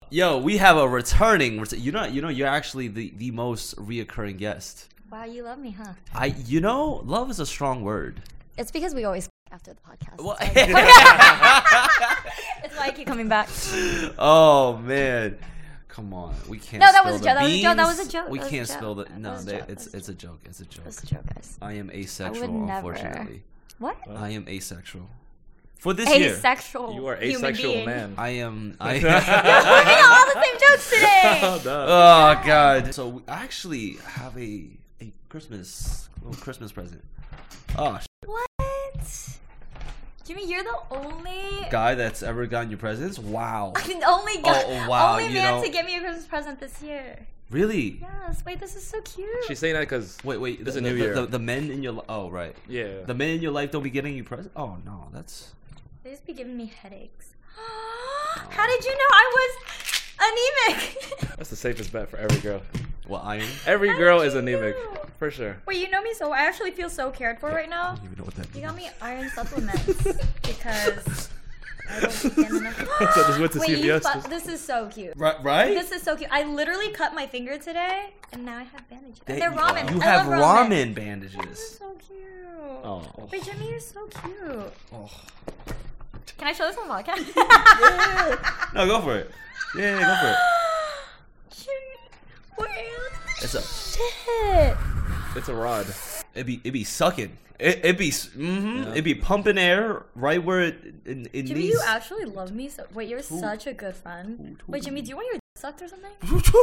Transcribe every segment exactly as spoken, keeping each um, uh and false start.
Yo, we have a returning. You know, you know, you're actually the, the most reoccurring guest. Wow, you love me, huh? I, you know, love is a strong word. It's because we always after the podcast. Well, It's why I keep coming back. Oh man, come on, we can't. No, that spill was a the joke. That was a beans. joke. That was a joke. We That was a can't joke. spill the. That No, was a they, joke. it's That was it's a joke. It's a joke. That's a joke, guys. I am asexual, I would never. unfortunately. What? I am asexual. For this year, Asexual. You are human asexual being. man. I am. I. We're making all the same jokes today. Oh, duh. Oh god. So we actually have a a Christmas little Christmas present. Oh, sh- What? Jimmy, you're the only guy that's ever gotten your presents. Wow. the only guy, Oh, wow, only you man know- to get me a Christmas present this year. Really? Yes. Wait, this is so cute. She's saying that because Wait, wait. This the, is a new the, year. The, the men in your li- oh right. yeah, The men in your life don't be getting you presents. Oh no, that's. They just be giving me headaches. How did you know I was anemic? that's the safest bet for every girl. What, iron? Every How girl did is you anemic, know? for sure. Wait, you know me so I actually feel so cared for right I now. don't even know what that means. You got me iron supplements because I don't get enough. So just went to Wait, C V you S. fu- just- this is so cute. Right, right. This is so cute. I literally cut my finger today, and now I have bandages. They- And they're ramen. You I have love ramen, You're bandages. so cute. Oh. Wait, Jimmy, you're so cute. Oh. Can I show this on podcast? No, go for it. Yeah, yeah, go for it. Jimmy, wait. It's a. Shit. It's a rod. It be it be sucking. It it be mm-hmm. Yeah. It be pumping air right where it it, it Jimmy, needs. you actually love me so. Wait, you're such a good friend. Who Wait, Jimmy, do you want your sucked or something?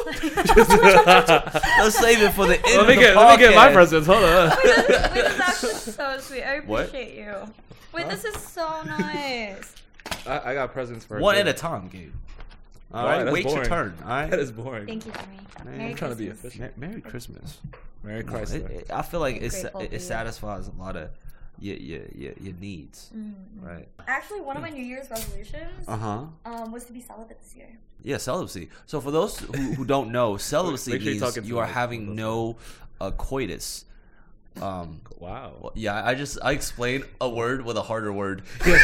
Let's save it for the end Let of me the get let me get my podcast. presents. Hold on. Wait, this, wait, this is actually so sweet. I What? appreciate you. Wait, this is so nice. I, I got presents for One her. at a time, Gabe. All Why? right, That's wait your boring. turn. All right. That is boring. Thank you, Jimmy. Man, Merry I'm trying to be Christmas. efficient. Ma- Merry Christmas. Merry No, Chrysler. it- it- I feel like I'm it's, grateful it, for it you. satisfies a lot of your your your, your needs, Mm. right? Actually, one of my New Year's resolutions Uh huh. um, was to be celibate this year. Yeah, celibacy. So for those who, who don't know, celibacy Make sure you means talk into you are the mic. having no uh, coitus. Um, Wow. well, yeah, I just I explained a word with a harder word.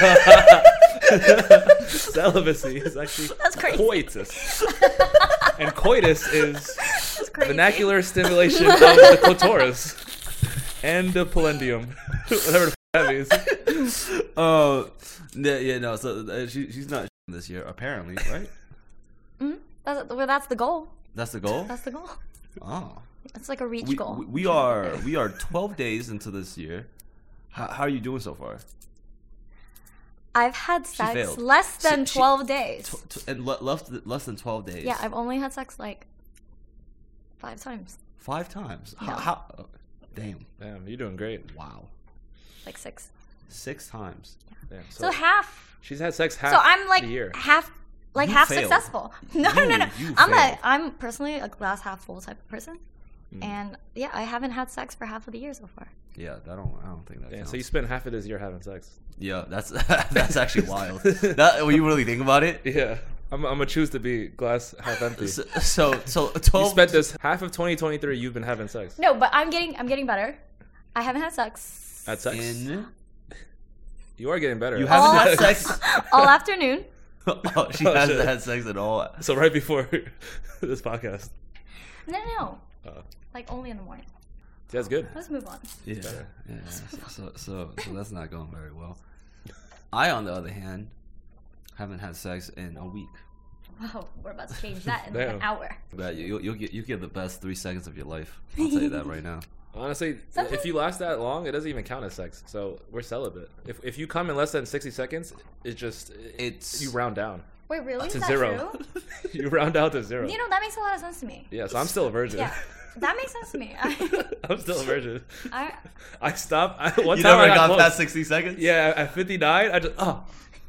Celibacy is actually That's crazy. coitus. And coitus is That's crazy. vernacular stimulation of the clitoris and the pollendium. Whatever the f- that means. Uh, yeah, yeah, no. So uh, she she's not this year apparently, right? Mm, that's, well, that's the goal. That's the goal. That's the goal. Oh, It's like a reach we, goal. we we are we are twelve days into this year. How, how are you doing so far? I've had sex failed. less than She- she- twelve days. Tw- tw- and le- less less than twelve days. Yeah, I've only had sex like five times. Five times. How? Yeah. how uh, damn. Damn, you're doing great. Wow. Like six. Six times. Damn. So, So, half. she's had sex half So I'm like the year. half, like You half failed. successful. No, no, You- no. you I'm failed. a, I'm personally a glass half full type of person, Mm. and yeah, I haven't had sex for half of the year so far. Yeah, I don't. I don't think that. Damn, counts. so you spent half of this year having sex. Yeah, that's that's actually wild. That when you really think about it. Yeah. I'm, I'm gonna choose to be glass half empty. So so, so You twelve. spent this half of twenty twenty-three. You've been having sex. No, but I'm getting, I'm getting better. I haven't had sex Had sex. in. You are getting better. You All- haven't had sex. all afternoon. Oh, she Oh, hasn't shit. had sex at all. So right before this podcast. No, no, no. Uh, Like only in the morning. that's good. Let's move on. Yeah, Better. yeah. So, so so so that's not going very well. I, on the other hand, haven't had sex in a week. Wow, we're about to change that in like an Damn. hour. But you, you'll, you'll get you get the best three seconds of your life. I'll tell you that right now. Honestly, Sometimes- if you last that long, it doesn't even count as sex. So we're celibate. If if you come in less than sixty seconds, it's just It's you round down. Wait, really? To Is that zero. true? You round out to zero. You know, that makes a lot of sense to me. Yeah, so I'm still a virgin. Yeah, that makes sense to me. I, I'm still a virgin. I, I stopped. I, one you time never I got got close. past sixty seconds. Yeah, at fifty-nine, I just oh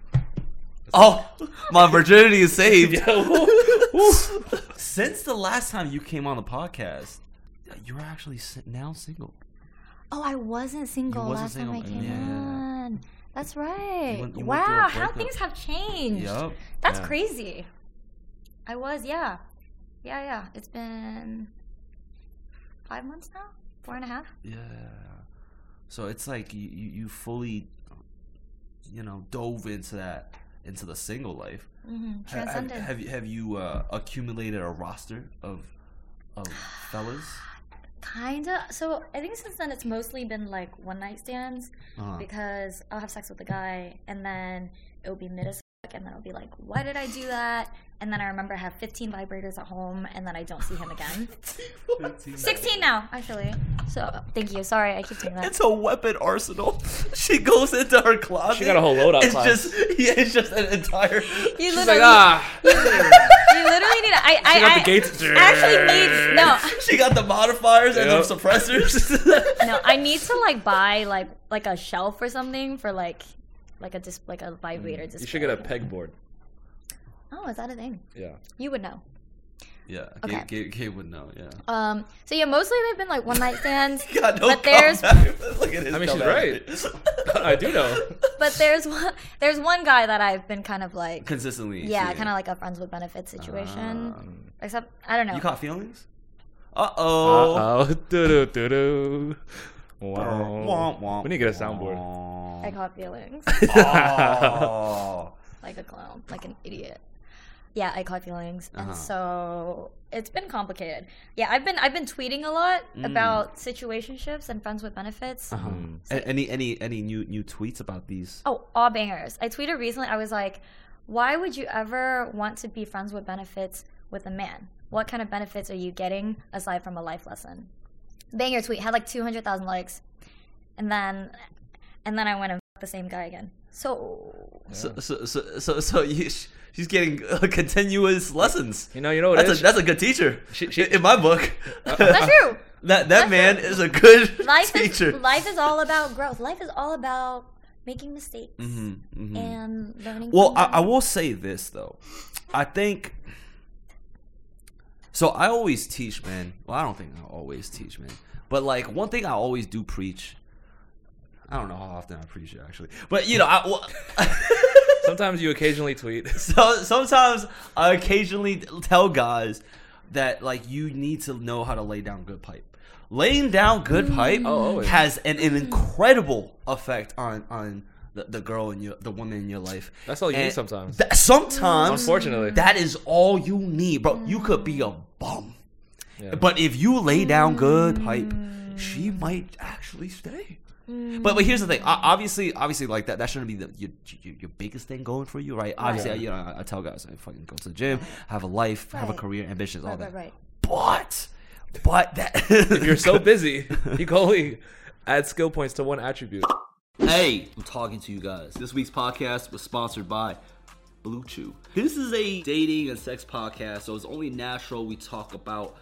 Oh, my virginity is saved. yeah. woo, woo. Since the last time you came on the podcast, you were actually si- now single. oh, I wasn't single wasn't last time I single, came yeah. on. That's right. You went- you went through a wow, how breakup. things have changed. Yup. That's Yeah. crazy. I was, yeah. Yeah, yeah. It's been five months now? Four and a half? Yeah. So it's like you, you, you fully, you know, dove into that into the single life. Mm-hmm. Ha- have, Transcended. have you have you uh, accumulated a roster of of fellas? Kinda. So I think since then it's mostly been like one night stands Uh-huh. because I'll have sex with a guy and then it'll be mid as fuck and then I'll be like, why did I do that? And then I remember I have fifteen vibrators at home and then I don't see him again. sixteen now, actually. So thank you. Sorry, I keep saying that. It's a weapon arsenal. She goes into her closet. She got a whole load It's outside. just yeah, it's just an entire. You She's literally, like, ah. you literally need to. I, I, She got I, the gates. I actually made no. She got the modifiers and Yep. the suppressors. No, I need to like buy like like a shelf or something for like like a dis- like a vibrator display. You should get a pegboard. Oh, is that a thing? Yeah. You would know. Yeah, Okay. Gabe, Gabe, Gabe would know. Yeah. Um. So yeah, mostly they've been like one night stands. God, no But there's- comeback. Look at his I mean, she's comeback. right. I do know. But there's one there's one guy that I've been kind of like Consistently. yeah, seeing. kind of like a friends with benefits situation. Um, Except I don't know. You caught feelings? Uh oh. Uh oh. Do do do do. Wow. We need to get a soundboard. I caught feelings Oh. like a clown, like an idiot. Yeah, I caught feelings, and Uh-huh. so it's been complicated. Yeah, I've been I've been tweeting a lot Mm. about situationships and friends with benefits. Uh-huh. A- Any any any new new tweets about these? Oh, all bangers. I tweeted recently, I was like, why would you ever want to be friends with benefits with a man? What kind of benefits are you getting aside from a life lesson? Banger tweet, had like two hundred thousand likes. And then and then I went and f***ed the same guy again. So, So so so so, so you, she's getting uh, continuous lessons. You know, you know what That's it a is? that's a good teacher. She- she- in my book. that's true. That that That's man true. is a good Life teacher. is life is all about growth. Life is all about making mistakes Mhm, mhm. and learning. Well, from I, them. I will say this though. I think so. I always teach, man. Well, I don't think I always teach, man. But like one thing I always do preach. I don't know how often I preach it actually, but you know, I, well, Sometimes you occasionally tweet. so sometimes I occasionally tell guys that like you need to know how to lay down good pipe. Laying down good pipe Oh, always. has an, an incredible effect on on the, the girl in your the woman in your life. That's all you And need sometimes. That, sometimes, Unfortunately. that is all you need, bro. You could be a bum, Yeah. but if you lay down good pipe, she might actually stay. But but here's the thing. O- Obviously, obviously, like that that shouldn't be the, your, your your biggest thing going for you, right? Obviously, I, you know, I, I tell guys, I fucking go to the gym, have a life, have a Right. career, ambitions, all right, that. right, right. But but that If you're so busy, you can only add skill points to one attribute. Hey, I'm talking to you guys. This week's podcast was sponsored by Blue Chew. This is a dating and sex podcast, so it's only natural we talk about.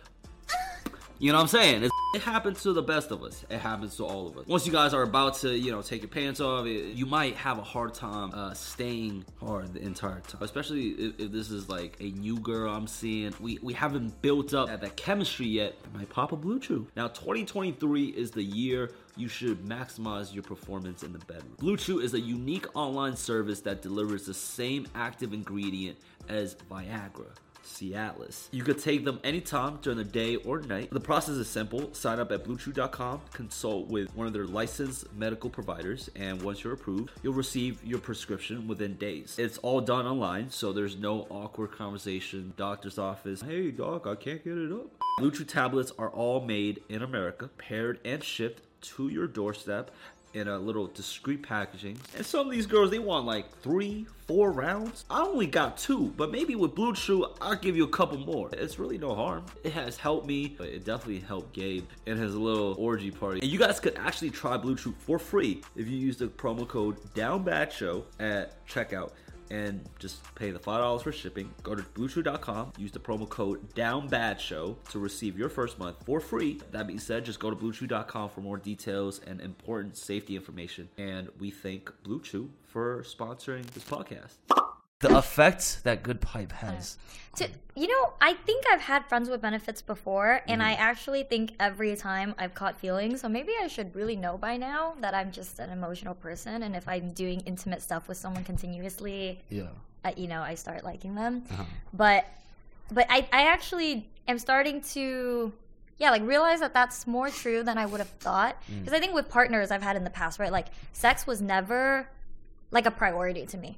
You know what I'm saying? It's, it happens to the best of us. It happens to all of us. Once you guys are about to, you know, take your pants off, it, you might have a hard time uh, staying hard the entire time. Especially if, if this is like a new girl I'm seeing. We we haven't built up that, that chemistry yet. I might pop a Blue Chew. Now, twenty twenty-three is the year you should maximize your performance in the bedroom. Blue Chew is a unique online service that delivers the same active ingredient as Viagra. Cialis. You could take them anytime during the day or night. The process is simple. Sign up at blue chew dot com, consult with one of their licensed medical providers, and once you're approved, you'll receive your prescription within days. It's all done online, so there's no awkward conversation, doctor's office. Hey doc, I can't get it up. Blue Chew tablets are all made in America, paired and shipped to your doorstep in a little discreet packaging. And some of these girls, they want like three, four rounds. I only got two, but maybe with Blue Chew, I'll give you a couple more. It's really no harm. It has helped me, but it definitely helped Gabe in his little orgy party. And you guys could actually try Blue Chew for free if you use the promo code DownBadShow at checkout. And just pay the five dollars for shipping. Go to blue chew dot com, use the promo code DownBadShow to receive your first month for free. That being said, just go to blue chew dot com for more details and important safety information. And we thank Blue Chew for sponsoring this podcast. The effect that good pipe has. To, you know, I think I've had friends with benefits before, and I actually think every time I've caught feelings, so maybe I should really know by now that I'm just an emotional person, and if I'm doing intimate stuff with someone continuously, Yeah. I, you know, I start liking them. Uh-huh. But, but I, I actually am starting to, yeah, like realize that that's more true than I would have thought. Because I think with partners I've had in the past, right, like sex was never like a priority to me.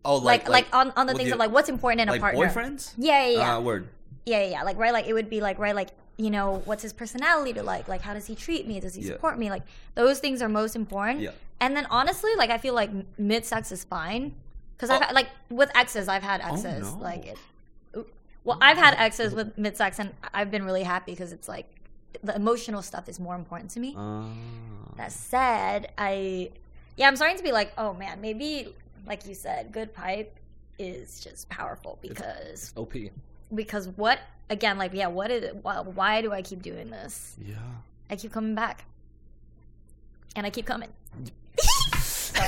Oh, like like, like on, on the with things your- of like what's important in a like partner. boyfriends? Yeah, yeah, yeah. Uh, word. Yeah, yeah, yeah. Like, right, like, it would be like, right, like, you know, what's his personality like? Like, how does he treat me? Does he Yeah. support me? Like, those things are most important. Yeah. And then, honestly, like, I feel like mid-sex is fine. Because I've Oh. had, like, with exes, I've had exes. no. Like, it, well, I've had exes with mid-sex, and I've been really happy because it's like, the emotional stuff is more important to me. Uh, That said, I, yeah, I'm starting to be like, oh, man, maybe, like you said, good pipe is just powerful because... O P. Because what again like yeah what is it why, why do I keep doing this? yeah. I keep coming back and I keep coming. So.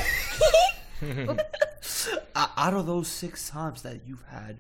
Uh, out of those six times that you've had,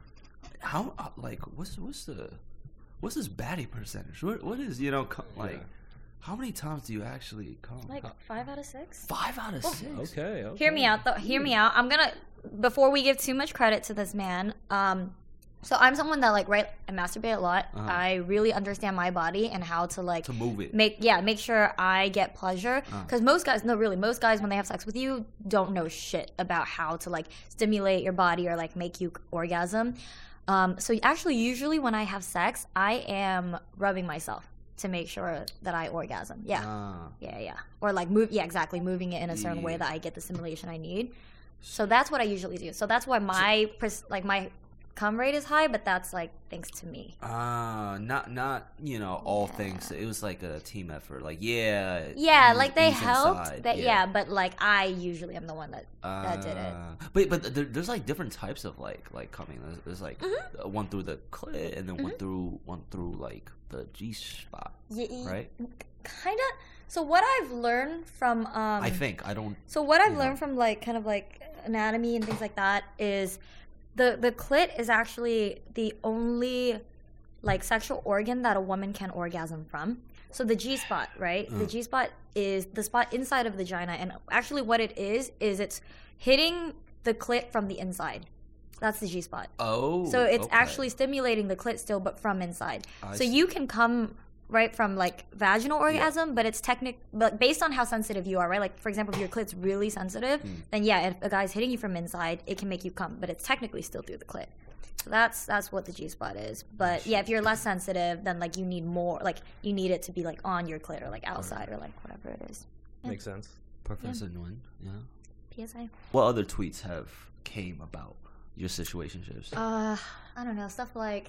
how uh, like what's what's the what's this baddie percentage? What what is you know co- like Yeah. how many times do you actually come? Like five out of six. Five out of six. Okay, okay. Hear me out though. Hear me out. I'm gonna before we give too much credit to this man. Um, so I'm someone that like right. I masturbate a lot. Uh-huh. I really understand my body and how to like To move it. make yeah make sure I get pleasure Uh. because most guys no really most guys when they have sex with you don't know shit about how to like stimulate your body or like make you orgasm. Um, so actually, usually when I have sex, I am rubbing myself to make sure that I orgasm. Yeah. Ah. Yeah, yeah. Or like move, yeah, exactly, moving it in a certain way Yeah. that I get the stimulation I need. So that's what I usually do. So that's why my pers- like my cum rate is high, but that's like thanks to me. Ah, not not you know all things. It was like a team effort. Like yeah, Yeah, ease- like they ease helped. inside, That yeah. but like I usually am the one that that did it. Ah. But but there, there's like different types of like like coming. There's, there's like Mm-hmm. uh, one through the clit and then one through one through like the G spot, Yeah, y- right? Kind of. So what I've learned from um I think I don't. So what I've you learned know. from like kind of like anatomy and things like that is the the clit is actually the only like sexual organ that a woman can orgasm from. So the G spot, right? The Mm. G spot is the spot inside of the vagina, and actually what it is is it's hitting the clit from the inside. That's the G spot. Oh, So it's okay. actually stimulating the clit still, but from inside. I so see. you can come right from like vaginal orgasm, but it's technic, but based on how sensitive you are, right? Like for example, if your clit's really sensitive, Hmm. then yeah, if a guy's hitting you from inside, it can make you come, but it's technically still through the clit. So that's that's what the G spot is. But yeah, if you're less sensitive, then like you need more, like you need it to be like on your clit or like outside or like whatever it is. Makes sense. Professor Nguyen. Yeah. P S I. What other tweets have came about your situationships? Uh, I don't know, stuff like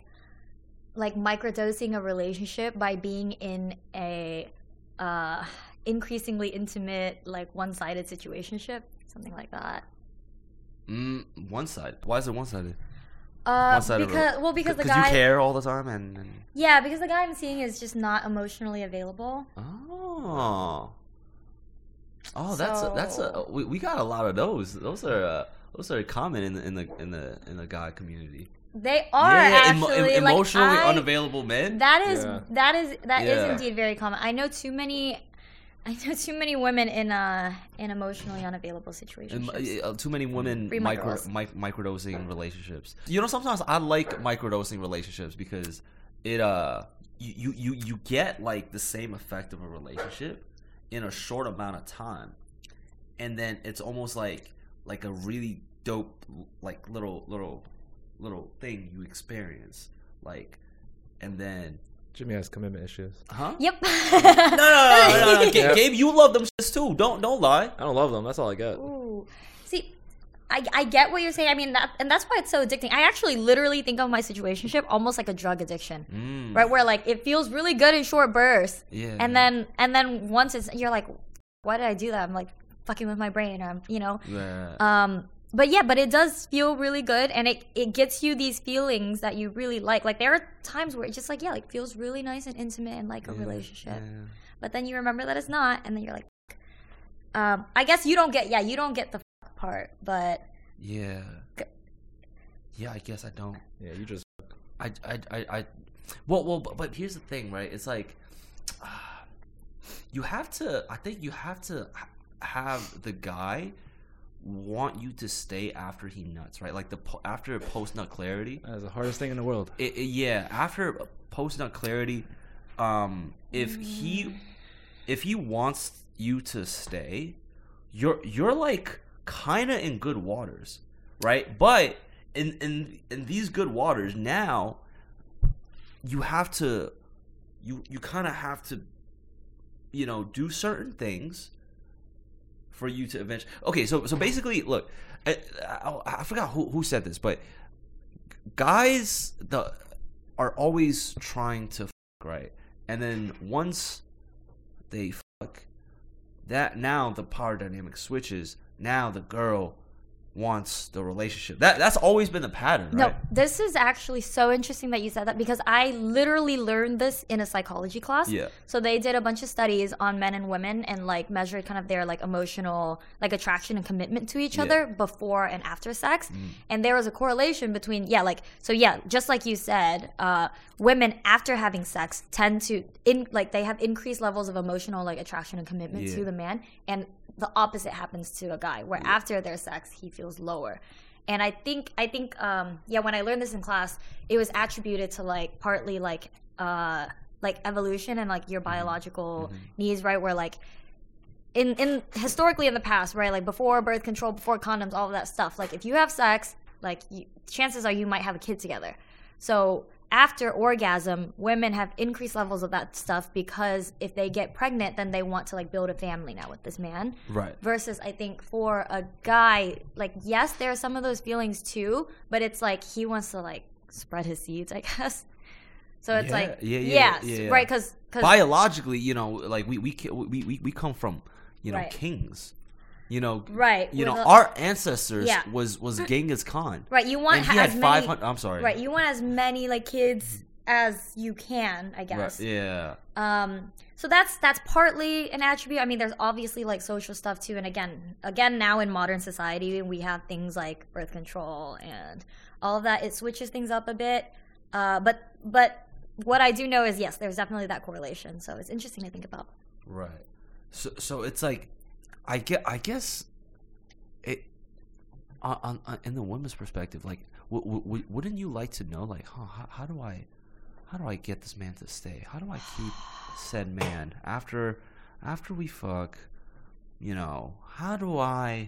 like microdosing a relationship by being in a uh increasingly intimate, like one-sided situationship, something like that. Mm, one side. Why is it one sided? Uh, One-sided because well, because the you guy, care all the time and. and... yeah, because the guy I'm seeing is just not emotionally available. Oh. Oh, that's a, that's a So- we, we got a lot of those. Those are uh, those are common in the in the in the in the guy community. They are emo- actually em- like, emotionally I- unavailable men. That is Yeah. that is that is Yeah. indeed very common. I know too many. I know too many women in uh in emotionally unavailable situations. And, uh, too many women Free my micro, girls. mic- microdosing relationships. You know, sometimes I like microdosing relationships because it uh you, you you you get like the same effect of a relationship in a short amount of time, and then it's almost like like a really dope like little little little thing you experience like, and then Jimmy has commitment issues. huh? Yep. No, no, no, no, no. Gabe, Yeah. Gabe, you love them shits too. Don't don't lie. I don't love them. That's all I get. Ooh. See, I, I get what you're saying. I mean, that, and that's why it's so addicting. I actually literally think of my situationship almost like a drug addiction, Mm. right? Where like it feels really good in short bursts, Yeah. and then and then once it's you're like, why did I do that? I'm like fucking with my brain, or I'm you know. Yeah. Um, but yeah, but it does feel really good, and it it gets you these feelings that you really like. Like there are times where it just like yeah, like feels really nice and intimate and like a Yeah, relationship. yeah. But then you remember that it's not, and then you're like, "Fuck." um, I guess you don't get, yeah, you don't get the fuck part, but Yeah. G- Yeah, I guess I don't. Yeah, you just. I, I, I, I well, well, but, but here's the thing, right? It's like, uh, you have to, I think you have to h- have the guy want you to stay after he nuts, right? Like the po- after post nut clarity. That is the hardest thing in the world. It, it- yeah, after post nut clarity, um, if he, if he wants you to stay, you're you're like kind of in good waters, right? But in in in these good waters now, you have to, you you kind of have to, you know, do certain things for you to eventually. Okay, so so basically, look, I, I, I forgot who who said this, but guys the are always trying to fuck, right, and then once they fuck, that now the power dynamic switches. Now the girl wants the relationship. That that's always been the pattern, right? No, this is actually so interesting that you said that, because I literally learned this in a psychology class. Yeah. So they did a bunch of studies on men and women and like measured kind of their like emotional like attraction and commitment to each Yeah. other before and after sex. Mm. And there was a correlation between yeah, like so yeah, just like you said, uh, women after having sex tend to in like they have increased levels of emotional like attraction and commitment Yeah. to the man, and the opposite happens to a guy where Yeah. after their sex he feels lower. And I think I think um yeah, when I learned this in class, it was attributed to like partly like uh like evolution and like your biological Mhm. needs, right? Where like in in historically in the past, right, like before birth control, before condoms, all of that stuff, like if you have sex, like you, chances are you might have a kid together. So after orgasm, women have increased levels of that stuff because if they get pregnant, then they want to like build a family now with this man. Right. Versus I think for a guy, like yes, there are some of those feelings too, but it's like he wants to like spread his seeds, I guess. So it's Yeah, like yeah, yeah, yes, yeah, yeah. right, because Biologically, you know, like we we ca- we we, we come from, you know, Right. kings. You know, right, You know, with a- our ancestors Yeah. was was Genghis Khan. right, you want And he ha- had as five many hundred. I'm sorry. right, you want as many like kids as you can, I Right, guess. yeah. Um, so that's that's partly an attribute. I mean, there's obviously like social stuff too. And again, again, now in modern society, we have things like birth control and all of that. It switches things up a bit. Uh, but but what I do know is yes, there's definitely that correlation. So it's interesting to think about. Right. So so it's like, I get I guess, it on, on, on in the women's perspective, like, w- w- wouldn't you like to know, like, huh, how, how do I, how do I get this man to stay? How do I keep said man after after we fuck? You know, how do I?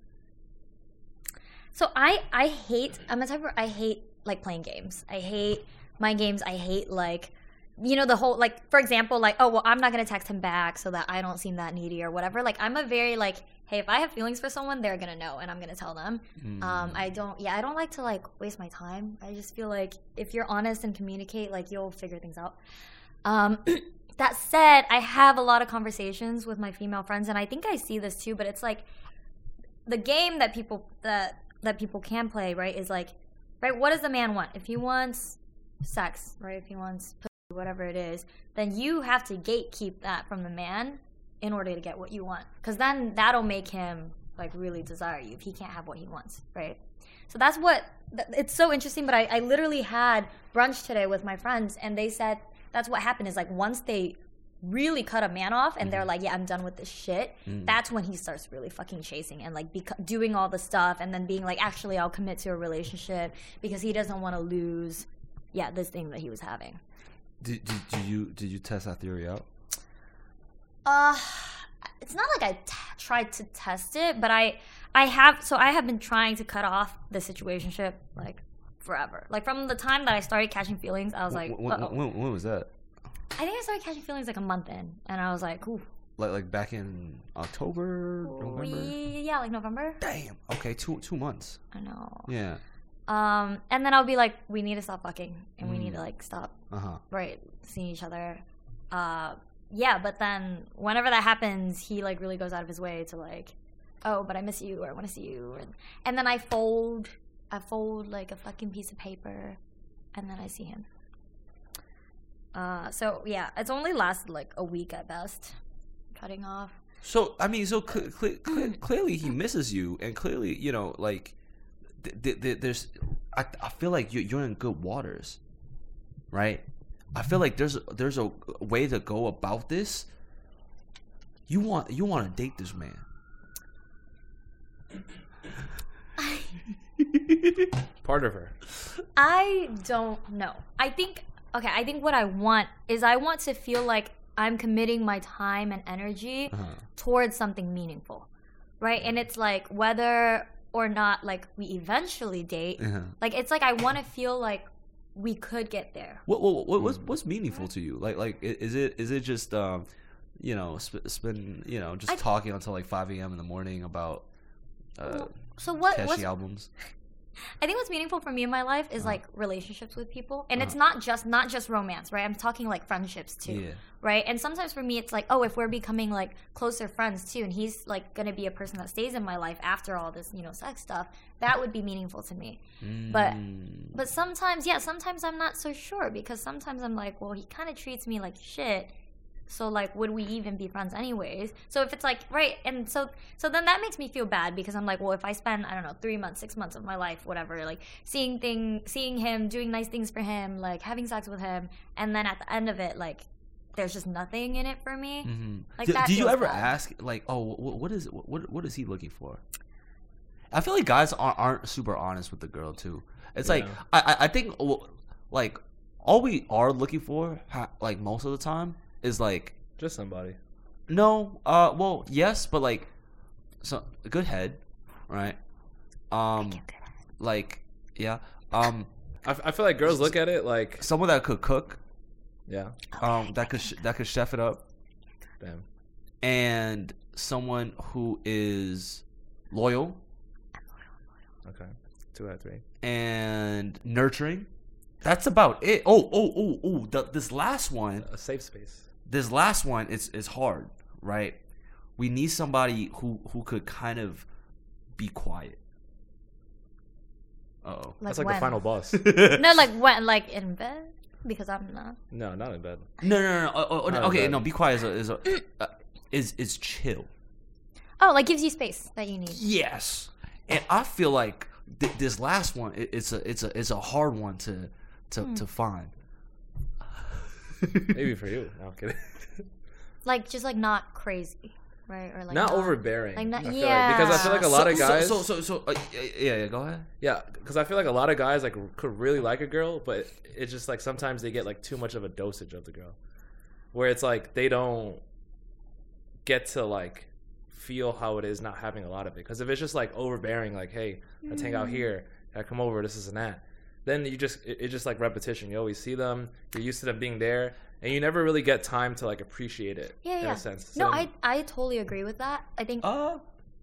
So I I hate I'm the type where I hate like playing games. I hate mind games. I hate like you know the whole like for example like oh well I'm not gonna text him back so that I don't seem that needy or whatever. Like I'm a very like hey if I have feelings for someone they're gonna know and I'm gonna tell them. Mm. Um I don't yeah I don't like to like waste my time. I just feel like if you're honest and communicate like you'll figure things out. Um that said, I have a lot of conversations with my female friends and I think I see this too, but it's like the game that people that that people can play, right, is like, right, what does the man want? If he wants sex, right, if he wants pussy, whatever it is, then you have to gatekeep that from the man in order to get what you want. Because then that'll make him, like, really desire you if he can't have what he wants, right? So that's what, it's so interesting, but I, I literally had brunch today with my friends, and they said that's what happened is, like, once they really cut a man off and they're like, yeah, I'm done with this shit, Mm. that's when he starts really fucking chasing and like beco- doing all the stuff and then being like, actually I'll commit to a relationship because he doesn't want to lose yeah this thing that he was having. Did, did, did you did you test that theory out? Uh it's not like I t- tried to test it, but I I have so I have been trying to cut off the situationship like forever. Like from the time that I started catching feelings, I was like, when, uh-oh. when, when was that? I think I started catching feelings like a month in, and I was like, ooh. Like like back in October, November. We, yeah, like November. Damn. Okay, two two months. I know. Yeah. Um, and then I'll be like, we need to stop fucking, and we Mm. need to like stop, Uh huh. right, seeing each other. Uh, yeah, but then whenever that happens, he like really goes out of his way to like, oh, but I miss you or I want to see you, and, and then I fold, I fold like a fucking piece of paper, and then I see him. Uh, so yeah, it's only lasted like a week at best, cutting off. So I mean, so cl- cl- cl- clearly he misses you, and clearly, you know, like th- th- th- there's, I I feel like you're you're in good waters, right? I feel like there's there's a way to go about this. You want you want to date this man. Part of her. I don't know. I think, okay, I think what I want is I want to feel like I'm committing my time and energy Uh-huh. towards something meaningful, right? And it's like whether or not like we eventually date. Uh-huh. Like it's like I want to feel like we could get there. What, what, what what's what's meaningful to you? Like like i- is it is it just um, you know, sp- spend you know just I- talking until like five a.m. in the morning about uh, So what? catchy What's, albums? I think what's meaningful for me in my life is Uh-huh. like relationships with people, and it's Uh-huh. not just not just romance, right? I'm talking like friendships too, Yeah. right? And sometimes for me, it's like, oh, if we're becoming like closer friends too, and he's like gonna be a person that stays in my life after all this, you know, sex stuff, that would be meaningful to me. But Mm. but sometimes, yeah, sometimes I'm not so sure because sometimes I'm like, well, he kind of treats me like shit. So like, would we even be friends anyways? So if it's like, right, and so so then that makes me feel bad because I'm like, well, if I spend I don't know three months, six months of my life, whatever, like seeing thing, seeing him, doing nice things for him, like having sex with him, and then at the end of it, like there's just nothing in it for me. Mm-hmm. Like do, that do you feels ever bad. ask like, oh, what, what is what what is he looking for? I feel like guys aren't, aren't super honest with the girl too. It's like Yeah. I I- I think well, like all we are looking for ha- like most of the time is like Just somebody. no uh well yes but like so a good head, right? Um like yeah um I, f- I feel like girls look at it like, someone that could cook, yeah, um that could sh- that could chef it up, damn. and someone who is loyal Okay, two out of three. and nurturing. That's about it. Oh, oh, oh, oh. The, this last one, A safe space. this last one is is hard, right? We need somebody who who could kind of be quiet. Uh-oh. Like That's like when? the final boss. No, like when, like in bed because I'm not. No, not in bed. No, no, no. no. Oh, oh, Not okay, bad. no. Be quiet is a, is a, uh, is is chill. Oh, like gives you space that you need. Yes, and I feel like th- this last one, it, it's a it's a it's a hard one to to Hmm. to find. Maybe for you. No, I'm kidding. Like just like not crazy, right? Or like not overbearing. like not- I feel yeah. like, because I feel like a lot So- of guys. So so so, so uh, yeah, yeah. Go ahead. Yeah, because I feel like a lot of guys like could really like a girl, but it's just like sometimes they get like too much of a dosage of the girl, where it's like they don't get to like feel how it is not having a lot of it. Because if it's just like overbearing, like hey, let's hang out here, I come over, this is and that, then you just it, it's just like repetition. You always see them, you're used to them being there, and you never really get time to like appreciate it. Yeah, in yeah. a sense. No, So- I I totally agree with that. I think Uh.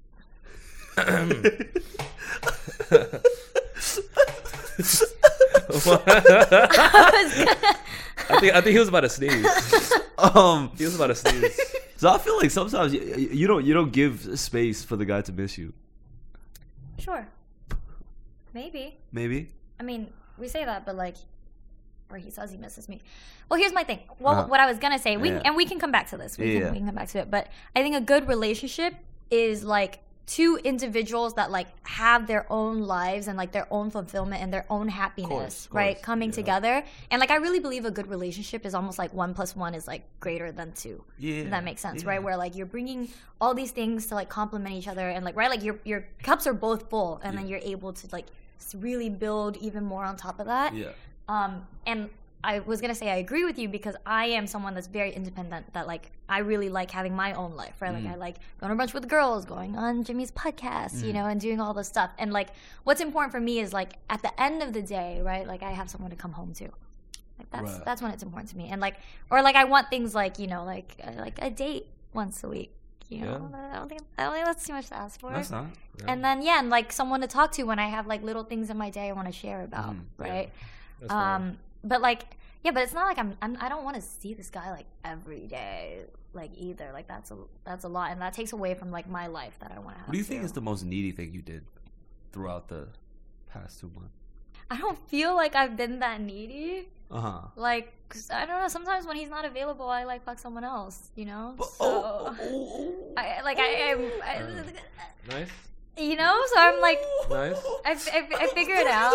I think I think he was about to sneeze. um. He was about to sneeze. So I feel like sometimes you, you don't you don't give space for the guy to miss you. sure, maybe. Maybe. I mean, we say that, but like, or he says he misses me. Well, here's my thing. Well, Uh-huh. what I was gonna say, we Yeah. and we can come back to this. We, Yeah. can, we can come back to it. But I think a good relationship is like two individuals that like have their own lives and like their own fulfillment and their own happiness, Course, right? course, Coming yeah. together. And like, I really believe a good relationship is almost like one plus one is like greater than two. Yeah. If that makes sense, yeah. right? Where like you're bringing all these things to like complement each other and like, right? Like your your cups are both full, and then Yeah. you're able to like s- really build even more on top of that. Yeah. Um, and I was gonna say I agree with you because I am someone that's very independent. That like I really like having my own life, right? Like Mm. I like going to brunch with girls, going on Jimmy's podcast, you Mm. know, and doing all this stuff. And like what's important for me is like at the end of the day, right? Like I have someone to come home to. Like that's Right. that's when it's important to me. And like or like I want things like you know like uh, like a date once a week. You know, I don't think I don't think that's too much to ask for. That's not. And then yeah, and like someone to talk to when I have like little things in my day I want to share about, Mhm. right? That's fine. Um, but like, yeah, but it's not like I'm, I'm I don't want to see this guy like every day, like either. Like that's a that's a lot, and that takes away from like my life that I want to have. What do you think too. is the most needy thing you did throughout the past two months? I don't feel like I've been that needy. Uh huh. Like 'cause I don't know. Sometimes when he's not available, I like fuck someone else. You know. oh, So oh, I like I, I, I Nice, you know. So I'm like. nice. I, f- I, f- I figure it out.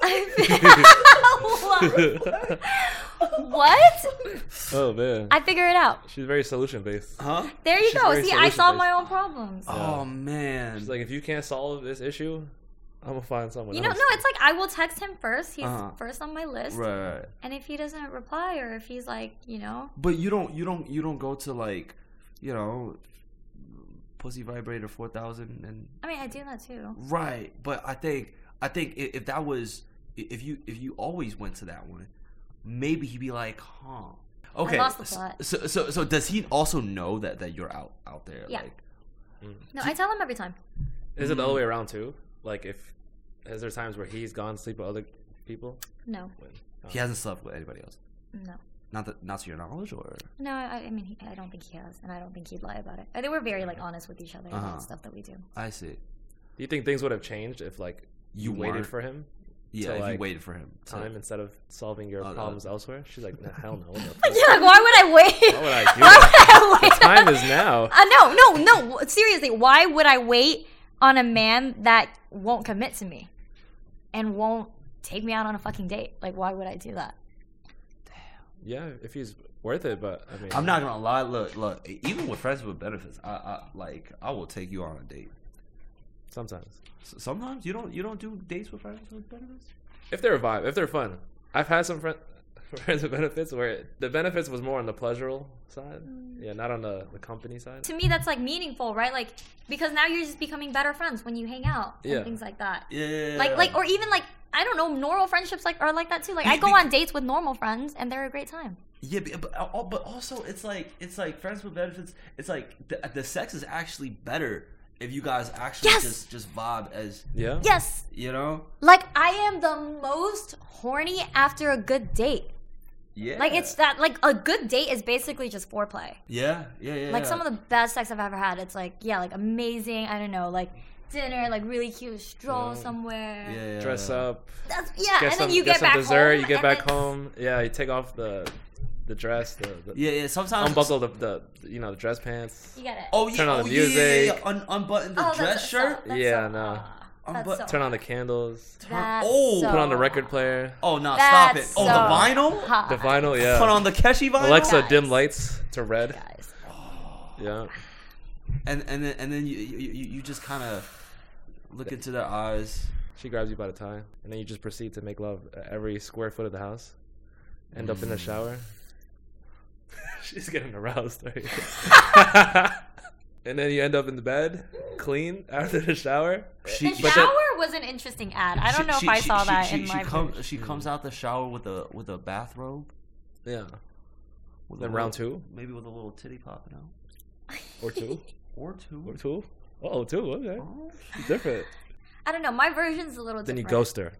What? Oh man, I figure it out. she's very solution based. Huh? There you She's go. very See, I solve solution-based. my own problems. Oh man. She's like, if you can't solve this issue, I'm gonna find someone You know, else. no, it's like I will text him first. He's Uh-huh. first on my list. right, right. And if he doesn't reply or if he's like, you know, But you don't you don't you don't go to like, you know, pussy vibrator four thousand and I mean, I do that too. right, but I think I think if, if that was if you if you always went to that one, maybe he'd be like, huh. Okay. I lost the plot. So so so does he also know that that you're out out there? Yeah. Like, No, I tell him every time. Is it the other way around too? Like, if is there times where he's gone to sleep with other people? No, When, oh. he hasn't slept with anybody else. no. Not that, not to your knowledge, or No, I, I mean, he, I don't think he has, and I don't think he'd lie about it. I think we're very like honest with each other Uh-huh. about stuff that we do. I see. Do you think things would have changed if like you, You waited weren't- for him Yeah, to, if like, you waited for him. to- time instead of solving your Oh, no. problems elsewhere? She's like, nah, hell no. What the fuck? Yeah, like, why would I wait? Why would I do Why that? would I wait? The time is now. Uh, no, no, no. Seriously, why would I wait on a man that won't commit to me and won't take me out on a fucking date? Like, why would I do that? Yeah, if he's worth it, but I mean, I'm not gonna lie. Look, look. Even with friends with benefits, I, I like. I will take you on a date. sometimes. S- Sometimes you don't. You don't do dates with friends with benefits. If they're a vibe, if they're fun. I've had some friend, friends with benefits where the benefits was more on the pleasurable side. Yeah, not on the, the company side. To me, that's like meaningful, right? Like, because now you're just becoming better friends when you hang out and Yeah. things like that. Yeah. Like, like, or even like, I don't know, normal friendships like are like that too. Like, Be- I go be- on dates with normal friends and they're a great time. Yeah, but, but al- but also it's like it's like friends with benefits. It's like the, the sex is actually better if you guys actually Yes! just just vibe as Yeah. Yes, you know. like I am the most horny after a good date. Yeah. Like it's that like a good date is basically just foreplay. Yeah, yeah, yeah. Like yeah. some of the best sex I've ever had. It's like yeah, like amazing. I don't know, like dinner, like really cute stroll Yeah. somewhere. yeah, yeah, Dress yeah. up. That's yeah, Get and some, then you get get, some back dessert. home. You get and back then- home. Yeah, you take off the the dress. The, the Yeah, yeah. Sometimes unbuckle the, the you know the dress pants. You get it. Oh yeah, Turn on oh, the yeah, yeah, yeah, music. yeah. Un- unbutton the Oh, that's dress so- shirt. that's Yeah, so- no. ah, Um, that's but- so Turn on the hot. candles. That's Oh, so Put on the record hot. player. Oh no, stop it. That's Oh, the so vinyl. hot. The vinyl. Yeah. Put on the Keshi vinyl. Alexa, Guys. dim lights to red. Guys. Yeah. And and then and then you you, you, you just kind of look into their eyes. She grabs you by the tie, and then you just proceed to make love at every square foot of the house. End up in the shower. She's getting aroused, right? And then you end up in the bed, clean after the shower. She, The But shower then- was an interesting ad. I don't she- know she- if I she- saw she- that she, in she my comes version. she comes out the shower with a with a bathrobe. Yeah. With Then a round little- two? maybe with a little titty popping out, Or two. or two. Or two. Oh, two. Okay. Oh. Different. I don't know. My version's a little Then you different. ghost her.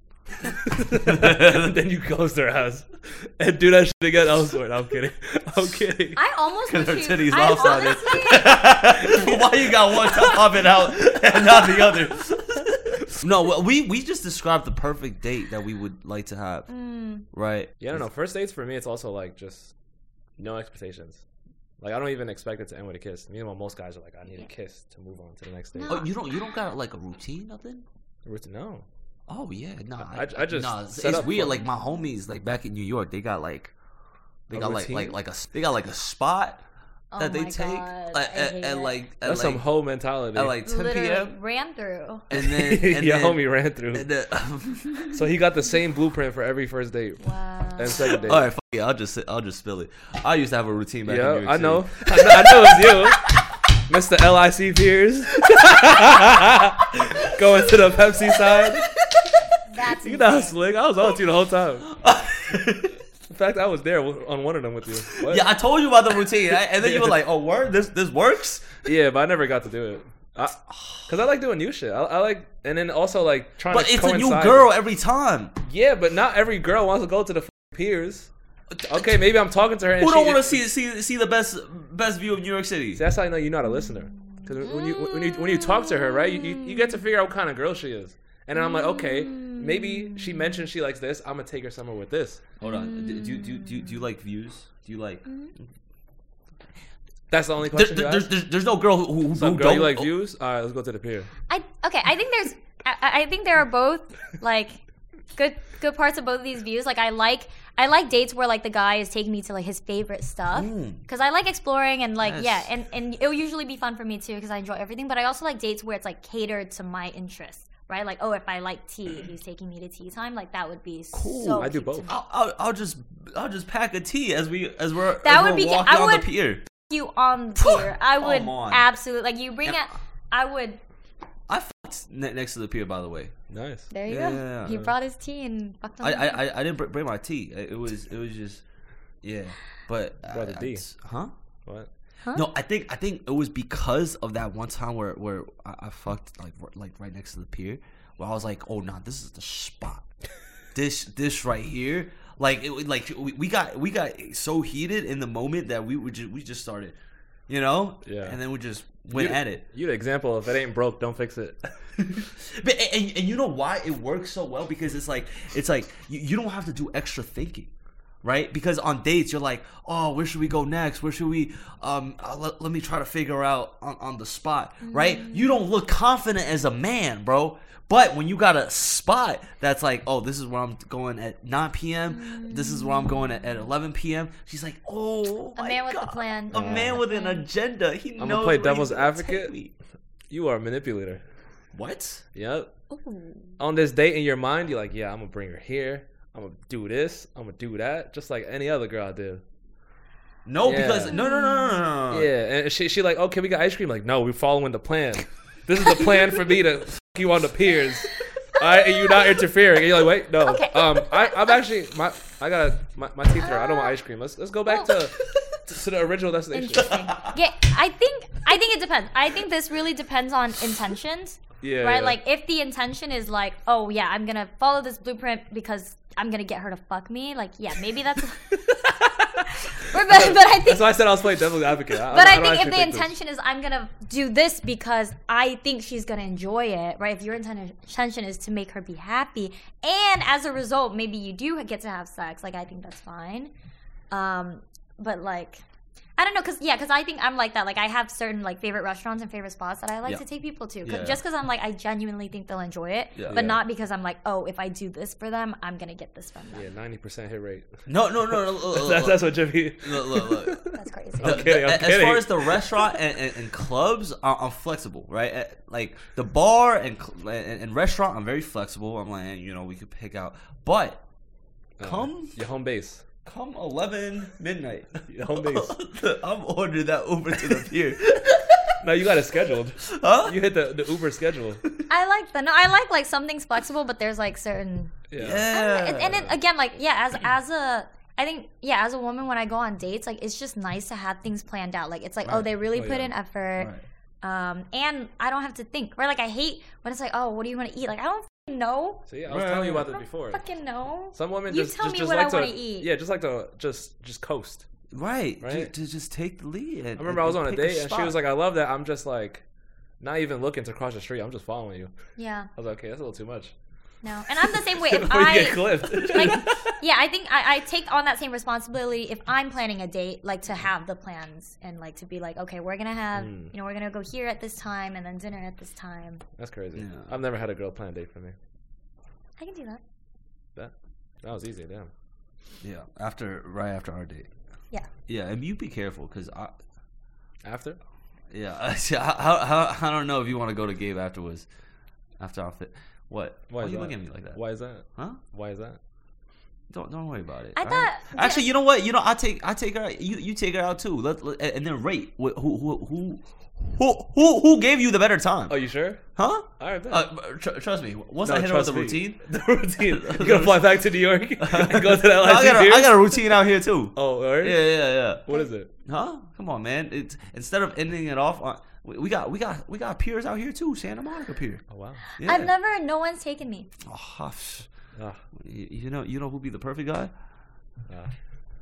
Then you ghost her ass and do that shit again elsewhere. No, I'm kidding. I'm kidding. I almost Because her wish titty's you, I lopsided. honestly, Why you got one to pop it out and not the other? No, well, we we just described the perfect date that we would like to have, Mm, right? Yeah, I don't know. First dates for me, it's also like just no expectations. Like I don't even expect it to end with a kiss. Meanwhile, most guys are like, I need a kiss to move on to the next date. No. Oh, you don't you don't got like a routine, nothing? No. Oh yeah, no. I- I just nah, it's, set it's up weird. for- Like my homies, like back in New York, they got like they A got like routine? like like a they got like a spot oh that they my take God, like, I at, hate at it. like at That's like, some hoe mentality. at like ten literally p.m. ran through. and then and yeah, then, homie ran through. and then, So he got the same blueprint for every first date Wow. and second date. all right, fuck it, I'll just I'll just spill it. I used to have a routine back in New Yeah, York I City. know. I know. I know it's you, Mister L I C Piers. Going to the Pepsi side. That's You know how insane. slick. I was on to you the whole time. In fact, I was there on one of them with you. What? Yeah, I told you about the routine, right? And then you were like, "Oh, word, this this works." Yeah, but I never got to do it. I, Cause I like doing new shit. I, I like, and then also like trying But to it's a new coincide. girl every time. Yeah, but not every girl wants to go to the f- Piers. Okay, maybe I'm talking to her. And Who she, don't want to see see see the best best view of New York City? See, that's how I know you're not a listener. Because when you when you when you talk to her, right, you, you you get to figure out what kind of girl she is. And then I'm like, okay, maybe she mentioned she likes this. I'm gonna take her somewhere with this. Hold on. Do do do do, do you like views? Do you like? That's the only There, question. there, you there's, ask? there's there's no girl who, who, who Some girl don't you like views? All right, let's go to the pier. I okay. I think there's. I, I think there are both like good good parts of both of these views. Like I like I like dates where like the guy is taking me to like his favorite stuff Mm. because I like exploring and like Yes. yeah, and and it'll usually be fun for me too because I enjoy everything. But I also like dates where it's like catered to my interests. Right, like oh, if I like tea, he's taking me to tea time. Like that would be Cool. so. I do cute to both. me. I'll, I'll, I'll just I'll just pack a tea as we as we're That as would we're be. walking I on would. the pier. you on the pier. I Come would on. absolutely like you bring And- it. I would. I fucked ne- next to the pier, by the way. Nice. There you Yeah. go. He brought his tea and fucked on I the I, pier. I, I didn't br- bring my tea. It was it was just yeah. But Brother I, D. I- huh? What? Huh? No, I think I think it was because of that one time where where I, I fucked like r- like right next to the pier, where I was like, oh nah, this is the spot. this this right here, like it was- like we, we got we got so heated in the moment that we would just we just started, you know, Yeah. and then we just went You- at it. You the example. If it ain't broke, don't fix it. But and, and you know why it works so well? Because it's like it's like you, you don't have to do extra thinking, right? Because on dates you're like, oh, where should we go next? Where should we? Um, uh, let, let me try to figure out on, on the spot, right? You don't look confident as a man, bro. But when you got a spot that's like, oh, this is where I'm going at nine p.m. This is where I'm going at, at eleven p.m. She's like, oh, A my man with a God. plan. A Yeah. man with an agenda. He gonna knows play where devil's he's gonna advocate. take me. You are a manipulator. What? Yep. Ooh. On this date in your mind, you're like, yeah, I'm gonna bring her here. I'm gonna do this. I'm gonna do that, just like any other girl I do. No, Yeah. because no, no, no, no, no, no. Yeah, and she she like, oh, can we get ice cream? Like, no, we're following the plan. This is the plan for me to f- you on the piers. All right, and you're not interfering. And you're like, wait, no. Okay. Um, I I'm actually my I got my, my teeth hurt. I don't want ice cream. Let's let's go back to to the original destination. Interesting. Yeah, I think I think it depends. I think this really depends on intentions. Yeah, Right? yeah. Like if the intention is like, oh yeah, I'm gonna follow this blueprint because I'm gonna get her to fuck me, like yeah, maybe that's but, but I think That's why I said I was playing devil's advocate. I, but I I don't think if actually the think this. intention is I'm gonna do this because I think she's gonna enjoy it, right? If your inten- intention is to make her be happy, and as a result, maybe you do get to have sex, like I think that's fine. Um, but like, I don't know, cause yeah, cause I think I'm like that. Like I have certain like favorite restaurants and favorite spots that I like Yeah. to take people to, 'Cause- Yeah. just because I'm like I genuinely think they'll enjoy it, Yeah. but Yeah. not because I'm like, oh, if I do this for them, I'm gonna get this from them. Yeah, ninety percent hit rate. No, no, no, no. Look, look, that's, that's what Jimmy. look, look, look. That's crazy. The- I'm kidding, the- I'm as kidding. far as the restaurant and, and, and clubs, I- I'm flexible, right? Uh, Like the bar and, cl- and and restaurant, I'm very flexible. I'm like, eh, you know, we could pick out, but Uh, come your home base. come eleven midnight, Your home base. I'm ordering that Uber to the pier. No, you got it scheduled. Huh? You hit the, the Uber schedule. I like that. No, I like like something's flexible, but there's like certain Yeah. Yeah. And, and it, again, like yeah, as as a, I think yeah, as a woman when I go on dates, like it's just nice to have things planned out. Like it's like oh, Right. they really Oh, put yeah. in effort, Right. um, and I don't have to think. Right? Like I hate when it's like oh, what do you want to eat? Like I don't fucking know. See, I was Right, telling you right. about I this don't before. fucking know. Some women You just tell just, me just what like I to wanna eat. yeah, just like to just just coast. Right. Right. To, to just take the lead. I remember I was on a date and she was like, "I love that." I'm just like, not even looking to cross the street. I'm just following you. Yeah, I was like, "Okay, that's a little too much." no, and I'm the same way. If Before you get I clipped. like, yeah, I think I, I take on that same responsibility if I'm planning a date, like to have the plans and like to be like, okay, we're gonna have, Mm. you know, we're gonna go here at this time and then dinner at this time. That's crazy. Yeah. I've never had a girl plan a date for me. I can do that. That that was easy. Damn. Yeah. After right after our date. Yeah. Yeah, and you be careful because I. After? Yeah, I, I, I don't know if you want to go to Gabe afterwards. After our fit. What? Why Why is you that? looking at me like that? Why is that? Huh? Why is that? Don't don't worry about it. I all thought- Actually, you know what? You know, I take I take her. out- You you take her out too. Let, let- and then rate who who who who who who gave you the better time? Oh, you sure? Huh? All right, bet. Uh, tr- trust me. Once No, I hit her with trust the me. routine, The routine. You gonna fly back to New York and go to the L I I C got a, I Piers? got a routine out here too. Oh, all right. Yeah, yeah, yeah. What is it? Huh? Come on, man. It's instead of ending it off on. We we got we got we got piers out here too. Santa Monica Pier. Oh wow. Yeah. I've never, no one's taken me. Oh, hush. Ah, You, you know you know who'd be the perfect guy? ah.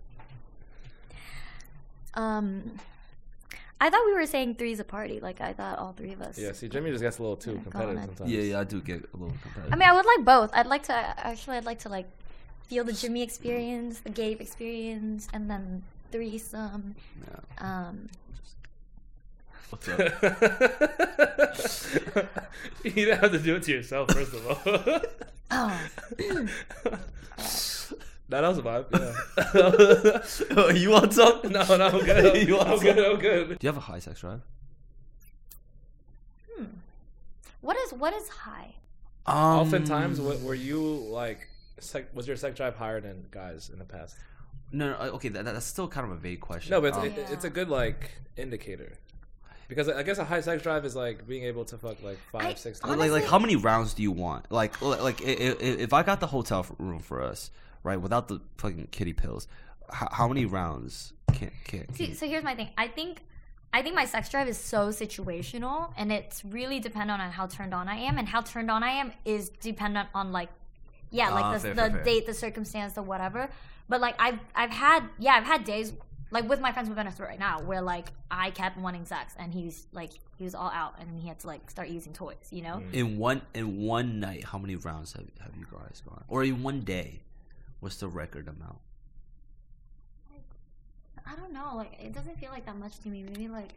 Um, I thought we were saying three's a party. Like I thought all three of us. Yeah. See, Jimmy just gets a little too Yeah, go competitive on it. sometimes. Yeah, yeah. I do get a little competitive. I mean, I would like both. I'd like to actually. I'd like to like feel the Jimmy experience, the Gabe experience, and then threesome. Yeah. Um, What's up? You didn't have to do it to yourself, first of all. oh, That was a vibe. Yeah. You want some? No, no, I'm good. You want I'm some? good. I'm good. Do you have a high sex drive? what is what is high? Um, Oftentimes, what, were you like? Sec, was your sex drive higher than guys in the past? No, no, okay, that, that's still kind of a vague question. No, but it's, Um, it, it's a good like indicator. Because I guess a high sex drive is like being able to fuck like five, I- six like, times. like, like, honestly- how many rounds do you want? Like, like, if, if I got the hotel room for us, right, without the fucking kitty pills, how, how many rounds can can? can See, so here's my thing. I think, I think my sex drive is so situational, and it's really dependent on how turned on I am, and how turned on I am is dependent on like, yeah, like Ah, the, fair, the fair, fair. date, the circumstance, the whatever. But like I've I've had yeah I've had days like with my friends with Venice right now where like I kept wanting sex and he's like he was all out and he had to like start using toys, you know. in one in one night, how many rounds have have you guys gone? Or in one day, what's the record amount? I don't know, like it doesn't feel like that much to me. Maybe like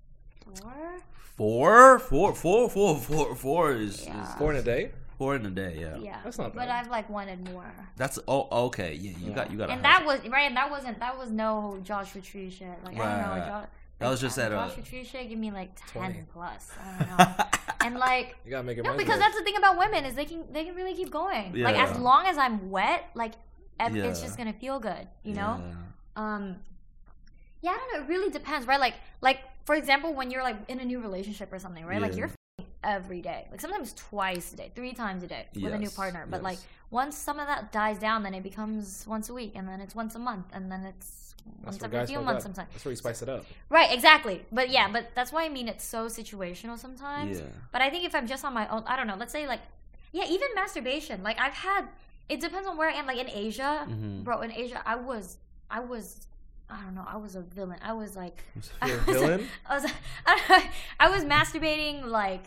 four. Four, four, four, four, four, four is, Yeah. is Four in a day? four in a day. Yeah, Yeah, That's not But bad. I've like wanted more. that's oh okay. Yeah, you Yeah. got you got. And that was right. And that wasn't. That was no Josh Retreat shit. Like I Right, don't know. right. Jo- That was just like, at a- Josh Retreat shit. Give me like ten twenty. plus. I don't know. And like You gotta make it no, money. because that's the thing about women is they can they can really keep going. Like Yeah. as long as I'm wet, like ev- it's Yeah. just gonna feel good. You know. Yeah. Um. Yeah, I don't know. It really depends, right? Like like for example, when you're like in a new relationship or something, right? Like Yeah. you're f***ing every day, like sometimes twice a day, three times a day with a new Yes, partner. But yes. like once some of that dies down, then it becomes once a week, and then it's once a month, and then it's once That's where every guys few fuck months up. sometimes. That's where you spice it up. Right, exactly. But yeah, but that's why I mean it's so situational sometimes. Yeah. But I think if I'm just on my own, I don't know. Let's say like, yeah, even masturbation. Like I've had. It depends on where I am. Like in Asia, Mhm. bro. In Asia, I was, I was, I don't know. I was a villain. I was like, You're a I was, villain? I was, I, I was masturbating like,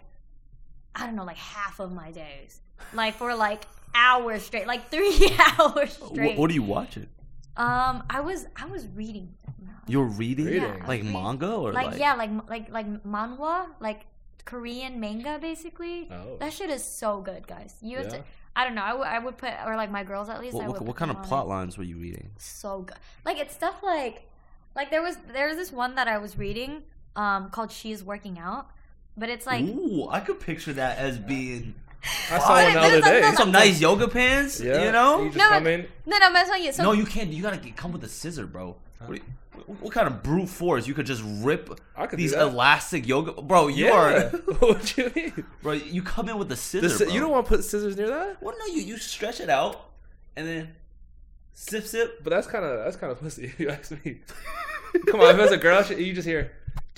I don't know, like half of my days, like for like hours straight, like three hours straight. What, what are you watching? Um, I was, I was reading. You're reading, Reading. Yeah, like reading. manga or like, like, yeah, like like like manhwa, like Korean manga, basically. Oh. That shit is so good, guys. You have Yeah. to. I don't know. I, w- I would put, or like my girls at least. What, I would what, put what kind them of on plot it. lines were you reading? So good. Like it's stuff like, like there was there was this one that I was reading, um, called "She's Working Out," but it's like. Ooh, I could picture that as being I saw But one it- the but other it's like- day. no, no, some nice yoga pants. Yeah. You know? You just No, come but- in. No, no, I'm telling you. So No, you can't. You gotta get, come with a scissor, bro. What, do you- what- what kind of brute force? You could just rip I could do these that. elastic yoga, bro. You Yeah. are, What you mean? bro. You come in with a The scissor. sci- bro. you don't want to put scissors near that? Well, no, you you stretch it out and then sip sip. But that's kind of that's kind of pussy. If you ask me. Come on, if it's a girl, she- you just hear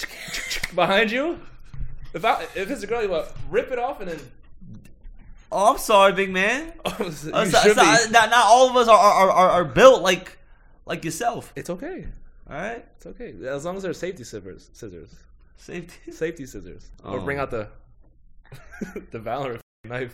behind you. If I if it's a girl, you want rip it off and then. Oh, I'm sorry, big man. you Uh, should so- so- be. not, not all of us are are, are, are built like like yourself. It's okay. All right, It's okay as long as they're safety scissors. Scissors. safety. Safety scissors. Or Oh. bring out the the Valorant knife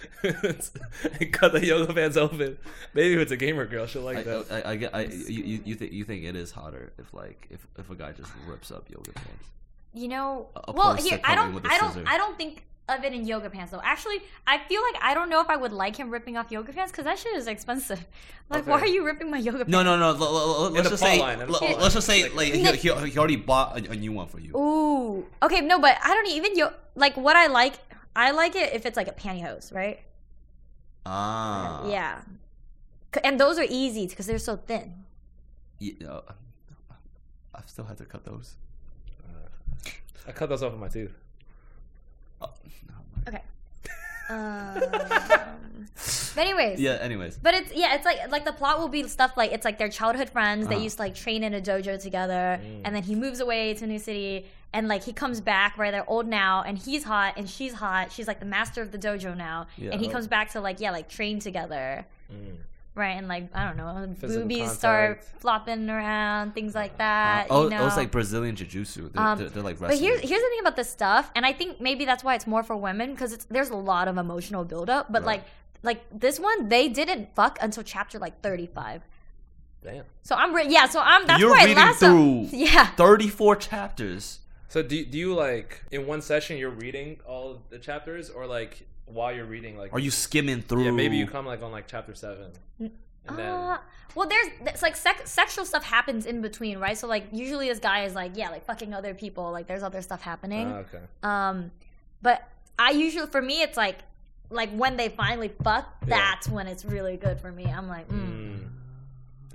and cut the yoga pants open. Maybe if it's a gamer girl, she'll like I, that. I, I, get- I, you, you you think you think it is hotter if like if, if a guy just rips up yoga pants? You know, A- well, opposed to here I coming don't, with a I don't, scissor. I don't think of it in yoga pants though. Actually, I feel like I don't know if I would like him ripping off yoga pants because that shit is expensive. Like, Okay. why are you ripping my yoga pants? No, no, no. l- l- l- Let's the just plot say line, in the l- plot let's just line. say like he, he, he already bought a, a new one for you. Ooh, okay, no, but I don't even yo like what I like. I like it if it's like a pantyhose, right? Ah, Yeah, C- and those are easy because they're so thin. Yeah, uh, I've still had to cut those. I cut those off with my tooth. Oh, no. Okay. Um, but anyways. Yeah. Anyways, But it's yeah, it's like like the plot will be stuff like it's like their childhood friends. They Uh-huh. used to like train in a dojo together, and then he moves away to a new city, and like he comes back where they're old now, and he's hot and she's hot. She's like the master of the dojo now, Yeah. and he comes back to like yeah, like train together, Mm. right? And like I don't know, Physical boobies start contact. flopping around, things like uh, that. oh, you know? it was like Brazilian jiu-jitsu. They're, Um, they're, they're like But wrestling. here's here's the thing about this stuff, and I think maybe that's why it's more for women because it's there's a lot of emotional buildup. But Right. like like this one, they didn't fuck until chapter like thirty-five. Damn. So I'm re- yeah. So I'm that's You're why reading last through yeah. thirty-four chapters. So do do you like in one session you're reading all the chapters or like while you're reading like Are you skimming through? yeah maybe you come like on like chapter seven and then Uh, well, there's it's like sec- sexual stuff happens in between, right? So like usually this guy is like yeah, like fucking other people. Like there's other stuff happening. Ah, okay. Um, but I usually for me it's like like when they finally fuck, Yeah. that's when it's really good for me. I'm like, mm. Mm. Damn.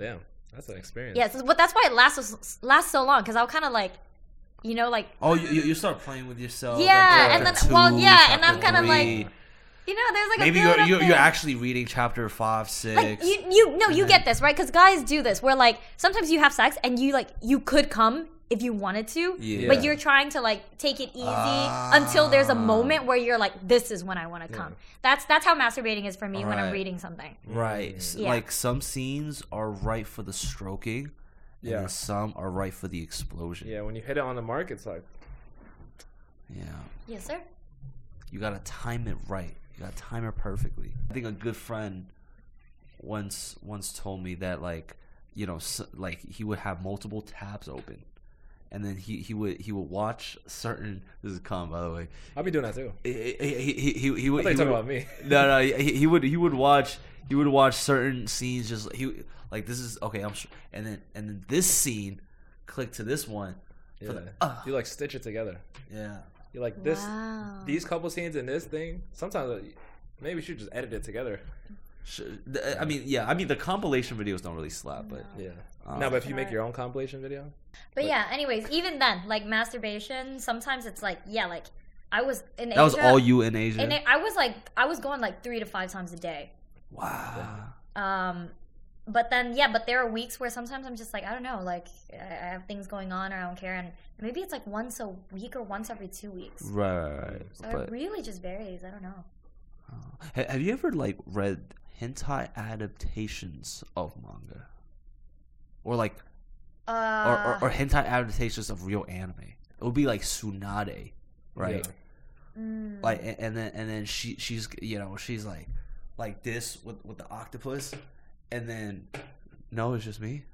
That's an experience. Yeah, so, but that's why it lasts lasts so long because I'll kind of like, you know, like Oh, you you you start playing with yourself. Yeah, like, and then- chapter well, two, yeah, and I'm chapter kinda like, three. you know, there's like Maybe a you're build-up you're, thing. you're actually reading chapter five, six. Like you, you no, you get this right because guys do this. Where like sometimes you have sex and you like you could come if you wanted to, Yeah. but you're trying to like take it easy until there's a moment where you're like, this is when I want to come. That's that's how masturbating is for me when I'm Right. reading something. Right. S- Yeah. Like some scenes are right for the stroking, and Yeah. then some are right for the explosion. Yeah, when you hit it on the mark, it's like, Yeah. Yes, sir. You gotta time it right. You gotta time it perfectly. I think a good friend once once told me that like you know s like he would have multiple tabs open, and then he, he would he would watch certain. This is calm, by the way. I'll be doing that too. He he he, he, he, he would. I thought you he were would- talking about me. No, no, he, he would he would watch he would watch certain scenes just he like this is okay. I'm sure, and then and then this scene click to this one. For Yeah. the, uh, You like stitch it together. yeah. You're like this, Wow. these couple scenes in this thing. Sometimes uh, maybe we should just edit it together. Sh- the- I mean, yeah. I mean, the compilation videos don't really slap, but Yeah. Uh, no, but if you Right. make your own compilation video, But yeah, anyways, even then, like masturbation, sometimes it's like, yeah, like I was in that was Asia, all you in Asia. and it, I was like, I was going like three to five times a day. Wow. Um, but then yeah, but there are weeks where sometimes I'm just like, I don't know, like I I have things going on or I don't care, and maybe it's like once a week or once every two weeks. Right, right, right. So But it really just varies. I don't know. ha- have you ever like read hentai adaptations of manga, or like Uh, or, or, or hentai adaptations of real anime? It would be like Tsunade, right? Yeah. mm, Like and, and then and then she she's you know she's like like this with with the octopus, and then no, it's just me.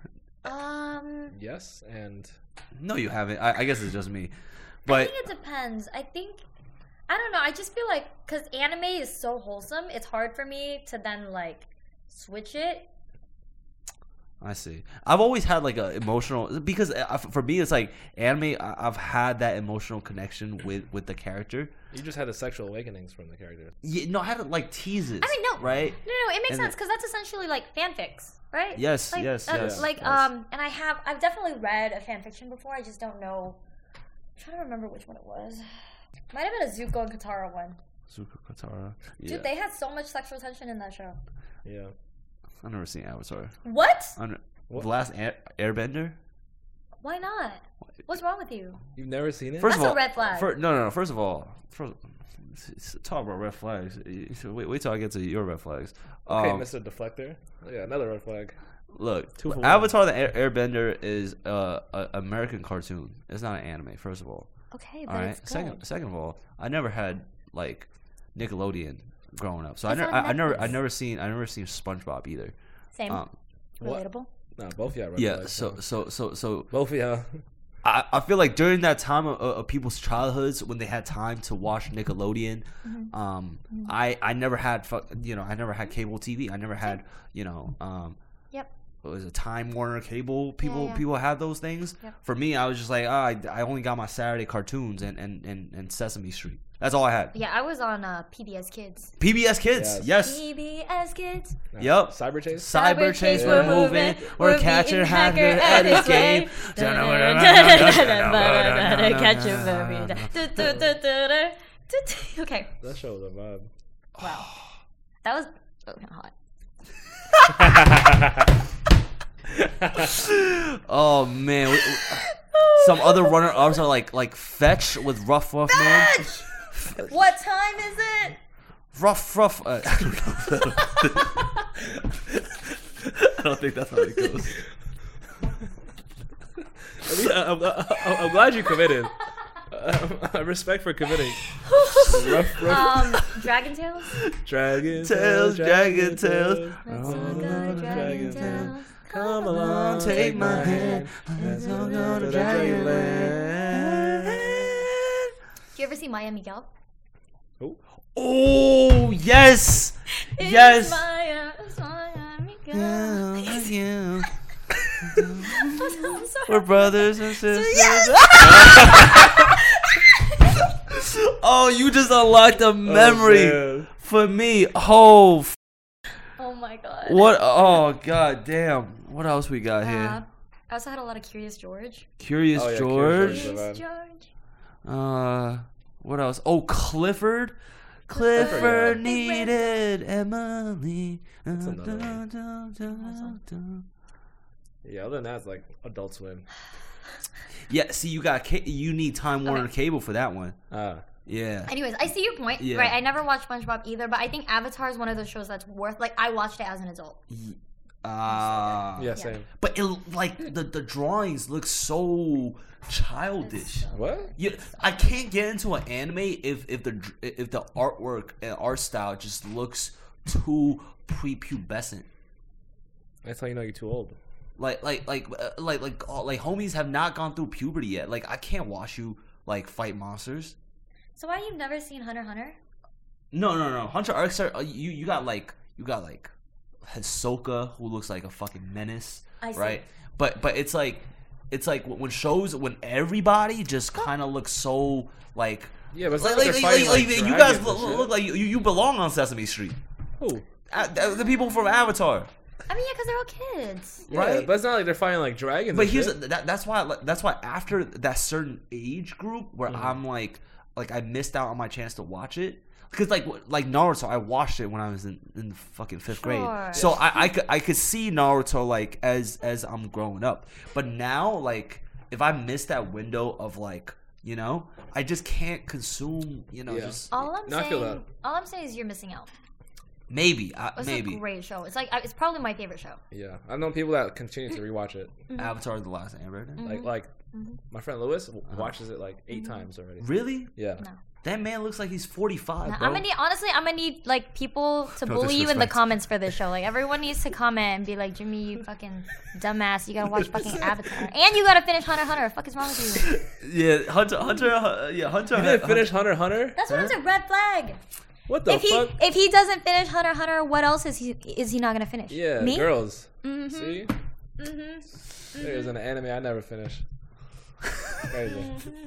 um, yes, and No, you haven't. I, I guess it's just me, I but think it depends. I think I don't know. I just feel like because anime is so wholesome, it's hard for me to then like switch it. I see. I've always had like a emotional because uh, for me it's like anime. I- I've had that emotional connection with with the character. you just had the sexual awakenings from the character. Yeah, no, I had like teases. I mean, no, right? No, no, it makes And sense because that's essentially like fanfics, right? Yes, like, yes, that's, yes, Like, yes. um, and I have, I've definitely read a fanfiction before. I just don't know. I'm trying to remember which one it was. Might have been a Zuko and Katara one. Zuko Katara. Yeah. Dude, they had so much sexual tension in that show. Yeah. I've never seen Avatar. What? I ne- What? The last Air- Airbender. Why not? What's wrong with you? You've never seen it? First That's of a all, red flag. fir- no, no, no. First of all, first, talk about red flags. Wait, wait till I get to your red flags. okay, Um, Mister Deflector. Yeah, another red flag. Look, Two for one. Avatar: The Air- Airbender is uh, an American cartoon. It's not an anime. First of all, Okay, all but right. it's good. Second, second of all, I never had like Nickelodeon growing up, so I It's never, on I, I never, Netflix. I never seen, I never seen SpongeBob either. Same. Um, What? Relatable. Nah, both of y'all red yeah. flags. So, huh? so, so, so, both of y'all. I, I feel like during that time of, of people's childhoods when they had time to watch Nickelodeon, Mm-hmm. um, I I never had fu- you know I never had cable T V. I never had you know um, Yep. what was it, Time Warner cable? People yeah. people had those things. Yep. For me, I was just like, oh, I, I only got my Saturday cartoons and, and, and, and Sesame Street. That's all I had. Yeah, I was on uh, P B S Kids. P B S Kids, yes. P B S Kids. Nah, Yep. Cyber Chase. Cyber Chase, Yeah. we're moving, we're catching hacker at his game. Catch him, baby. Okay, That show was a vibe. wow. That was oh, kind of hot. Oh man, we- some other runner ups are like like Fetch with Rough Rough Man. What time is it? Rough Rough. Uh, I don't know. I don't think that's how it goes. I mean, I, I'm, I, I'm glad you committed. I respect for committing. rough, rough. Um, Dragon Tales. Dragon Tails, dragon tails. Let's all go Dragon Tales. Come along, take my hand. Let's all go to Dragonland. Do you ever see Maya Miguel? Oh, Oh yes, It's yes. Maya, it's Maya Miguel. Yeah, yeah. I'm sorry. We're brothers and sisters. Oh, you just unlocked a memory man. for me. Oh, f- Oh my god. what? Oh, god damn. What else we got Uh, here? I also had a lot of Curious George. Curious Oh, yeah, George. Curious George. Curious bad. George. Uh, what else? Oh, Clifford. Clifford Clifford, yeah. needed Emily. That's Uh, another dun, dun, dun, dun. Yeah, other than that, it's like Adult Swim. Yeah, see, you got ca- you need Time Warner Okay. Cable for that one. Ah, Yeah. Anyways, I see your point. Yeah. Right, I never watched SpongeBob either, but I think Avatar is one of those shows that's worth. Like, I watched it as an adult. Ah. yeah, same. But it like the the drawings look so childish. What? You, I can't get into an anime if if the dr- if the artwork and art style just looks too prepubescent. That's how you know you're too old. Like like like uh, like like uh, like homies have not gone through puberty yet. Like I can't watch you like fight monsters. So why you've never seen Hunter x Hunter? No no no. Hunter X Hunter, uh, you you got like you got like Hisoka who looks like a fucking menace, I see. right? But but it's like it's like when shows when everybody just kind of looks so like Yeah, but it's like, not like, like, they're like, fighting, like, like, you dragons guys and look, shit. look like you, you belong on Sesame Street. Who? Uh, the people from Avatar, I mean, yeah, because they're all kids. Yeah, right? but it's not like they're fighting like dragons. But and here's shit. that, that's why that's why after that certain age group where Mm-hmm. I'm like like I missed out on my chance to watch it because like like Naruto I watched it when I was in, in the fucking fifth grade, Sure. so I, I could I could see Naruto like as as I'm growing up, but now like if I miss that window of like you know I just can't consume you know Yeah. just All I'm No, I feel saying, that. all I'm saying is you're missing out. maybe I, It's maybe a great show. It's like it's probably my favorite show. Yeah, I've known people that continue to rewatch it. Avatar: The Last Airbender. Mm-hmm. Like like my friend Lewis w watches it like 8 times already. Really? Yeah. No. That man looks like he's forty-five, Now, bro. I'm gonna need honestly. I'm gonna need like people to No bully you in the disrespect. comments for this show. Like everyone needs to comment and be like, Jimmy, you fucking dumbass. You gotta watch fucking Avatar, and you gotta finish Hunter x Hunter. What the fuck is wrong with you? Yeah, Hunter, Hunter, uh, yeah, Hunter. You didn't finish Hunter x Hunter? That's why it's a red flag. What the If he fuck? if he doesn't finish Hunter x Hunter, what else is he is he not gonna finish? Yeah, me. girls. Mhm. See? Mm-hmm. There's an anime I never finished. Crazy.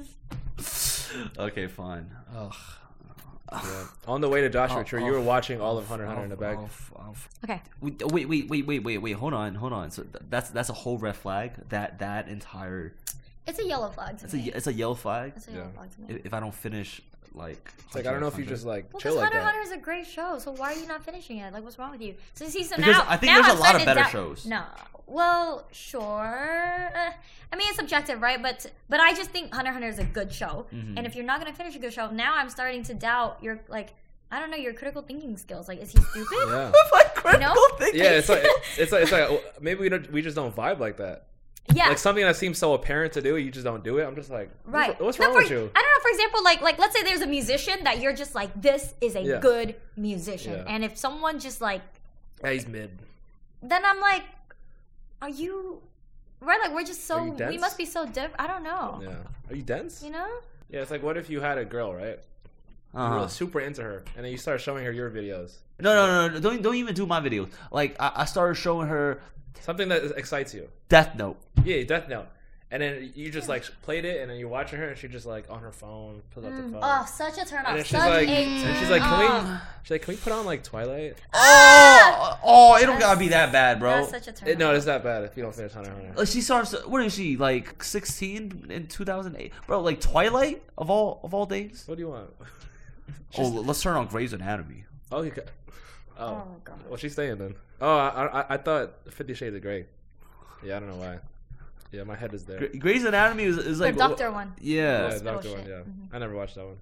Okay, fine. Ugh. Yeah. On the way to Joshua I'll- Tree, you I'll- were watching all of Hunter x Hunter in the back. I'll f- I'll f- Okay. Wait, wait, wait, wait, wait, wait, wait. Hold on, hold on. So th- that's that's a whole red flag. That that entire It's a yellow flag to it's a me. it's a yellow flag. It's a yellow Yeah. flag to me. If, if I don't finish like. It's like I don't know if you just like Well, chill because like Hunter x that. Hunter is a great show, so why are you not finishing it? Like, what's wrong with you? So see, so Because now I think now there's a I'm lot of starting to better doubt- shows. No, well, sure. Uh, I mean, it's subjective, right? But but I just think Hunter x Hunter is a good show, Mm-hmm. and if you're not gonna finish a good show, now I'm starting to doubt your like. I don't know your critical thinking skills. Like, is he stupid? Yeah. like critical know? thinking. Yeah, it's like it's like it's like maybe we don't we just don't vibe like that. Yeah. Like something that seems so apparent to do, you just don't do it. I'm just like, what's, Right. what's No, wrong for, with you? I don't know. For example, like like let's say there's a musician that you're just like, this is a Yeah. good musician, Yeah. and if someone just like, Yeah, he's mid. then I'm like, are you right? Like we're just Are so you we dense? must be so different. I don't know. Yeah. Are you dense? You know? Yeah, it's like what if you had a girl, right? You're Uh-huh. really super into her, and then you start showing her your videos. No, no, no, no. Don't don't even do my videos. Like I, I started showing her Something that excites you. Death Note. Yeah, Death Note. And then you just like played it, and then you watching her, and she's just like on her phone, pulls up the phone. Oh, such a turn and off. then she's Such like, a and she's like, can turn-off. we? She's like, can we put on like Twilight? Oh, oh, it don't gotta be that bad, bro. That's such a turn It, no, off. it's not bad if you don't finish Hunter x Hunter. Uh, She starts. What is she like? Sixteen in two thousand eight, bro. Like Twilight of all of all days. What do you want? Oh, let's turn on Grey's Anatomy. Oh, you ca- oh. Oh, God. Well, she's staying then. Oh, I, I I thought Fifty Shades of Grey. Yeah, I don't know why. Yeah, my head is there. Gre- Grey's Anatomy is, is The like doctor one. Yeah, Yeah, Hospital Doctor One. shit. Yeah, Mhm. I never watched that one.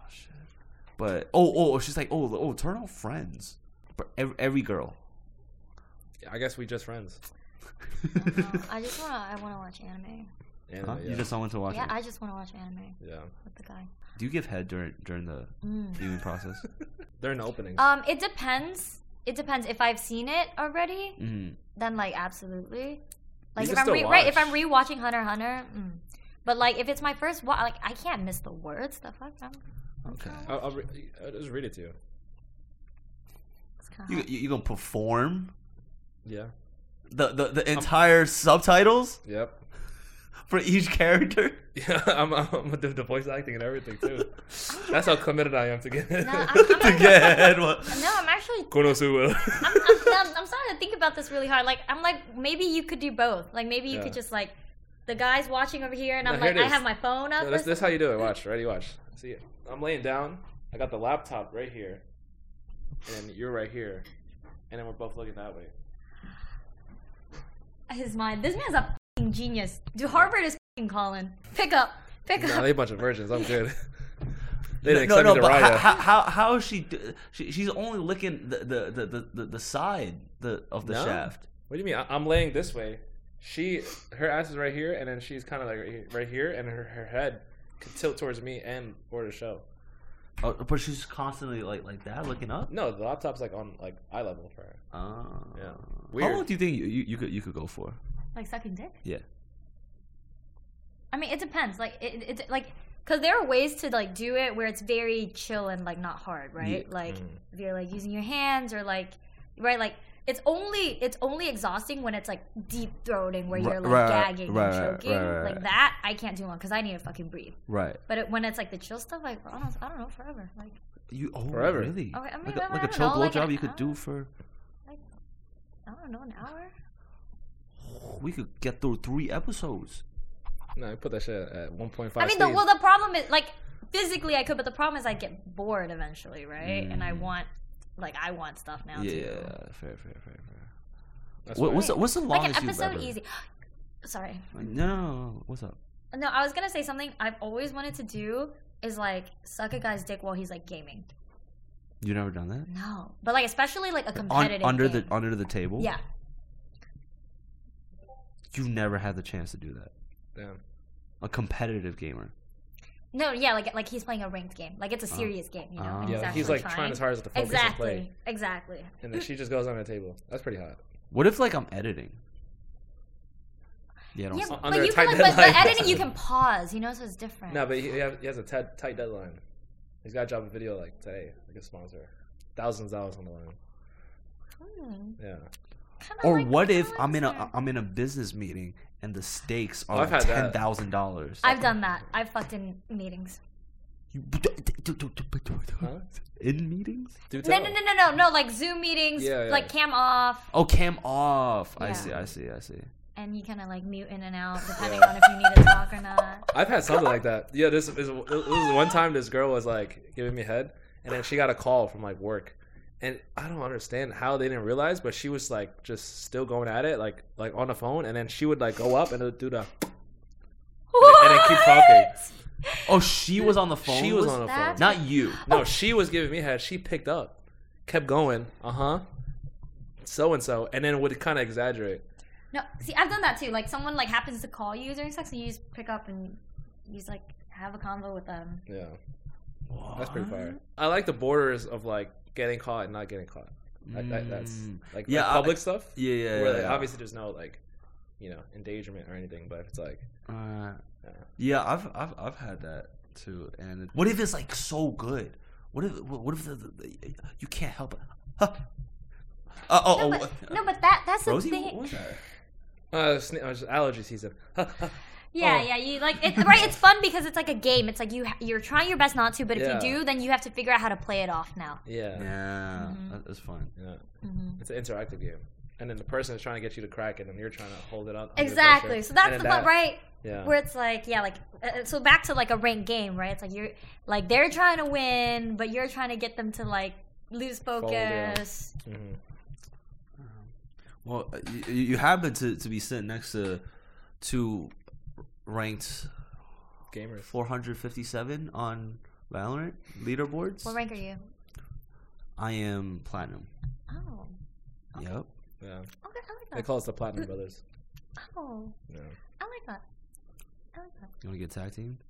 but oh, oh, oh, she's like, oh, oh, turn on Friends. But every, every girl. I guess we just friends. No, I just wanna I wanna watch anime. Anime, Huh? yeah. You just want to watch Yeah, it. I just wanna watch anime yeah. with the guy. Do you give head during during the Mm. viewing process? They're in the openings. Um, it depends. It depends. If I've seen it already, Mm. then like absolutely. Like You if can I'm still re- right, if I'm watch. rewatching Hunter x Hunter, mm. but like if it's my first watch, like I can't miss the words. The fuck? I'm, I'm Okay. trying. I'll, I'll, re- I'll just read it to you. It's kinda You, hot. you you gonna perform Yeah. the the, the entire subtitles Yep. for each character? Yeah, I'm, I'm gonna do the voice acting and everything too. That's how committed I am to get No, it. I'm, I'm, To get ahead. What? no, I'm actually. Konosuba. I'm, I'm, I'm, I'm starting to think about this really hard. Like, I'm like, maybe you could do both. Like, maybe you Yeah. could just like, the guy's watching over here, and No, I'm here like, it I is. have my phone up. No, or this, this how something. you do it. Watch, ready? Watch. See, I'm laying down. I got the laptop right here, and you're right here, and then we're both looking that way. His mind. This man's a fucking genius. Dude, Harvard is fucking calling. Pick up. Pick Nah, up. they a bunch of virgins. I'm good. They didn't No, accept no, me to but Raya. how, how how is she, do- she? She's only licking the the, the, the, the, the side the of the No. shaft. What do you mean? I, I'm laying this way. She, her ass is right here, and then she's kind of like right here, right here, and her, her head can tilt towards me and for the show. Oh, but she's constantly like like that, looking up. No, the laptop's like on like eye level for her. Oh, Yeah. How Weird. long do you think you, you, you could you could go for? Like sucking dick? Yeah. I mean, it depends. Like, it, it like, because there are ways to like do it where it's very chill and like not hard, right? Yeah. Like, Mm. if you're like using your hands or like, right? Like, it's only it's only exhausting when it's like deep throating where you're like Right, gagging right, and right, choking. right, right, Like right. that, I can't do long because I need to fucking breathe. Right. But it, when it's like the chill stuff, like I don't, I don't know, forever. Like, You oh Forever. really? Okay, I mean, like a, I like a don't chill know, like blowjob an you could do hour. for. I don't know, an hour. We could get through three episodes. No, I put that shit at one point five. I mean, the, well, the problem is like physically I could, but the problem is I get bored eventually, right? And I want, like, I want stuff now Mm. Yeah, too. yeah, fair, fair, fair, fair. That's What, fine. what's the, what's the Like longest an you've episode ever? easy. Sorry. Like, no, no, no, what's up? No, I was gonna say something I've always wanted to do is like suck a guy's dick while he's like gaming. You never done that? No, but like especially like a On, competitive under game. the under the table? Yeah. You never had the chance to do that. Damn. A competitive gamer. No, yeah, like like he's playing a ranked game. Like it's a serious game, you know. Oh. and Yeah, he's actually like trying as hard as to focus and Exactly. play, Exactly. and then she just goes on the table. That's pretty hot. What if like I'm editing? Yeah, I don't. Yeah, s- but Under a you tight can like, but, but deadline. editing you can pause, you know, so it's different. No, but he, he has, he has a tight, tight deadline. He's got to drop a video like today, like a sponsor. Thousands of dollars on the line. Hmm. Yeah. Kinda Or like- what kinda if like I'm in a that. I'm in a business meeting and the stakes Oh, are I've had that. ten thousand dollars? I've done that. I've fucked in meetings. Huh? In meetings? Do No, tell. no, no, no, no, no. Like Zoom meetings, Yeah, yeah. like cam off, Oh, cam off. I Yeah. see. I see. I see. and you kind of like mute in and out depending on if you need to talk or not. I've had something like that. Yeah, this is this was one time this girl was like giving me head, and then she got a call from like work, and I don't understand how they didn't realize, but she was like just still going at it, like like on the phone, and then she would like go up and do the and then keep talking. Oh, she was on the phone. She was with- on the phone. That's- Not you. No, she was giving me head. She picked up, kept going. Uh huh. So and so, and then would kind of exaggerate. No, see, I've done that too. Like someone like happens to call you during sex, and you just pick up and you just like have a convo with them. Yeah, that's pretty fire. I like the borders of like getting caught and not getting caught. Like, that, that's Mm. like, Yeah, like I- public stuff. Yeah, yeah, where yeah. like, yeah. obviously there's no like, you know, endangerment or anything, but if it's like, Uh, yeah. yeah, I've I've I've had that too. And it- what if it's like so good? What if what if the, the, the, you can't help it? Huh. Uh, oh, No, oh, but, what- no, but that that's the Rosie, thing. what was that? uh, sne- uh, just allergy season. Yeah, Oh. yeah, you like it, right? It's fun because it's like a game. It's like you you're trying your best not to, but if Yeah. you do, then you have to figure out how to play it off now. Yeah, yeah, Yeah, Mhm. that- that's fun. Mm-hmm. it's an interactive game, and then the person is trying to get you to crack it, and you're trying to hold it on. under Exactly. pressure. So that's And the then fun, that- right? Yeah. Where it's like, yeah, like uh, so back to like a ranked game, right? It's like you're like they're trying to win, but you're trying to get them to like lose yeah. focus. Mhm. Well, uh, you, you happen to, to be sitting next to two ranked Gamers. four hundred fifty-seven on Valorant leaderboards. What rank are you? I am platinum. Oh, Yep. Yeah, okay, I like they that. call us the Platinum Brothers. Oh, Yeah. I like that. I like that. You want to get tag teamed?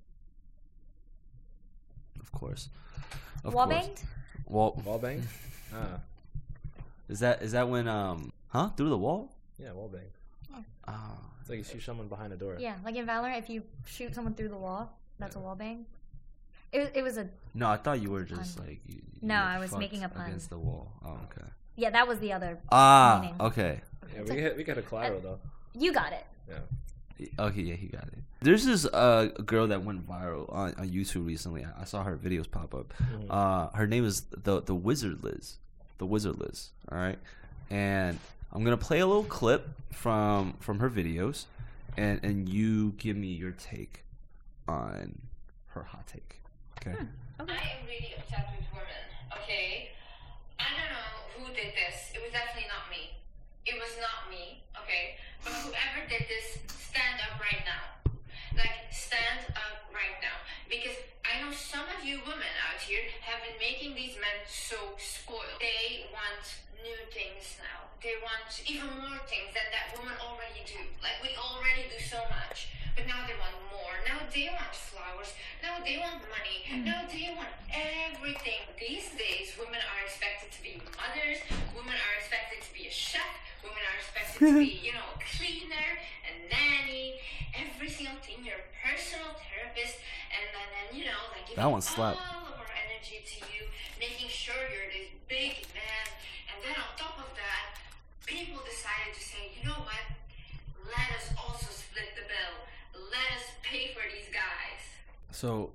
Of course. Of Wall course. banged? Wall. Wall bang. Ah, Is that is that when um huh through the wall? yeah, wall bang. Ah. It's like you shoot someone behind a door. Yeah, like in Valorant, if you shoot someone through the wall, that's a wall bang. It was, it was a No, I thought you were just Pun. like. You, you No, were I was fucked making a pun. against the wall. Oh, okay. yeah. That was the other. Ah, Meaning. okay. Yeah, we get we get a collateral though. You got it. Yeah. Okay, yeah, he got it. There's this uh girl that went viral on, on YouTube recently. I saw her videos pop up. Mm-hmm. Uh, her name is the the Wizard Liz, the Wizard Liz. All right, and I'm gonna play a little clip from from her videos, and and you give me your take on her hot take. Okay. Hmm. Okay. I am really upset with women, okay? I don't know who did this. It was definitely not me. It was not me, okay? But whoever did this, stand up right now. Like, stand up right now. Because I know some of you women out here have been making these men so spoiled. They want new things now. They want even more things than that women already do. Like, we already do so much. But now they want more. Now they want flowers. Now they want money. Now they want everything. These days, women are expected to be mothers. Women are expected to be a chef. Women are expected to be, you know, a cleaner, a nanny, every single thing. Your personal therapist. And then, then you know, like giving That one slapped. all of our energy to you, making sure you're this big man. And then on top of that, people decided to say, you know what? Let us also split the bill. Let us pay for these guys. So,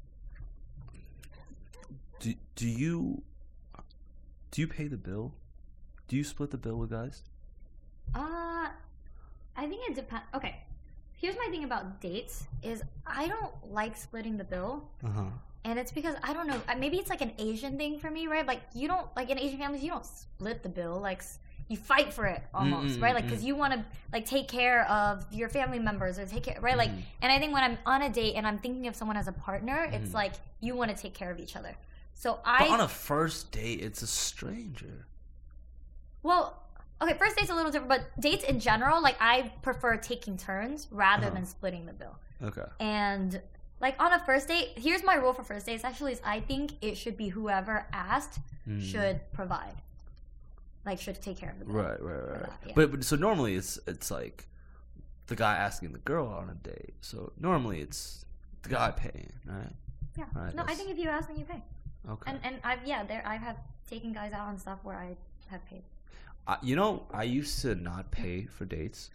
do do you do you pay the bill? Do you split the bill with guys? Uh, I think it depends. Okay, here's my thing about dates: is I don't like splitting the bill, Uh huh. and it's because I don't know. uh, Maybe it's like an Asian thing for me, right? Like you don't like in Asian families, you don't split the bill. Like s- you fight for it almost, Mm, right? mm, Like because you want to like take care of your family members or take care, right? Like, and I think when I'm on a date and I'm thinking of someone as a partner, it's like you want to take care of each other. So I But on a first date, it's a stranger. Well, okay, first date's a little different, but dates in general, like I prefer taking turns rather Uh-huh. than splitting the bill. Okay. And like on a first date, here's my rule for first dates actually is I think it should be whoever asked Mm. should provide. Like should take care of the bill. Right, right, right. that, yeah. But, but so normally it's it's like the guy asking the girl on a date. So normally it's the guy paying, right? Yeah. Right, no, I that's- think if you ask then you pay. Okay. And and I've yeah, there I have taken guys out and stuff where I have paid. I, you know, I used to not pay for dates.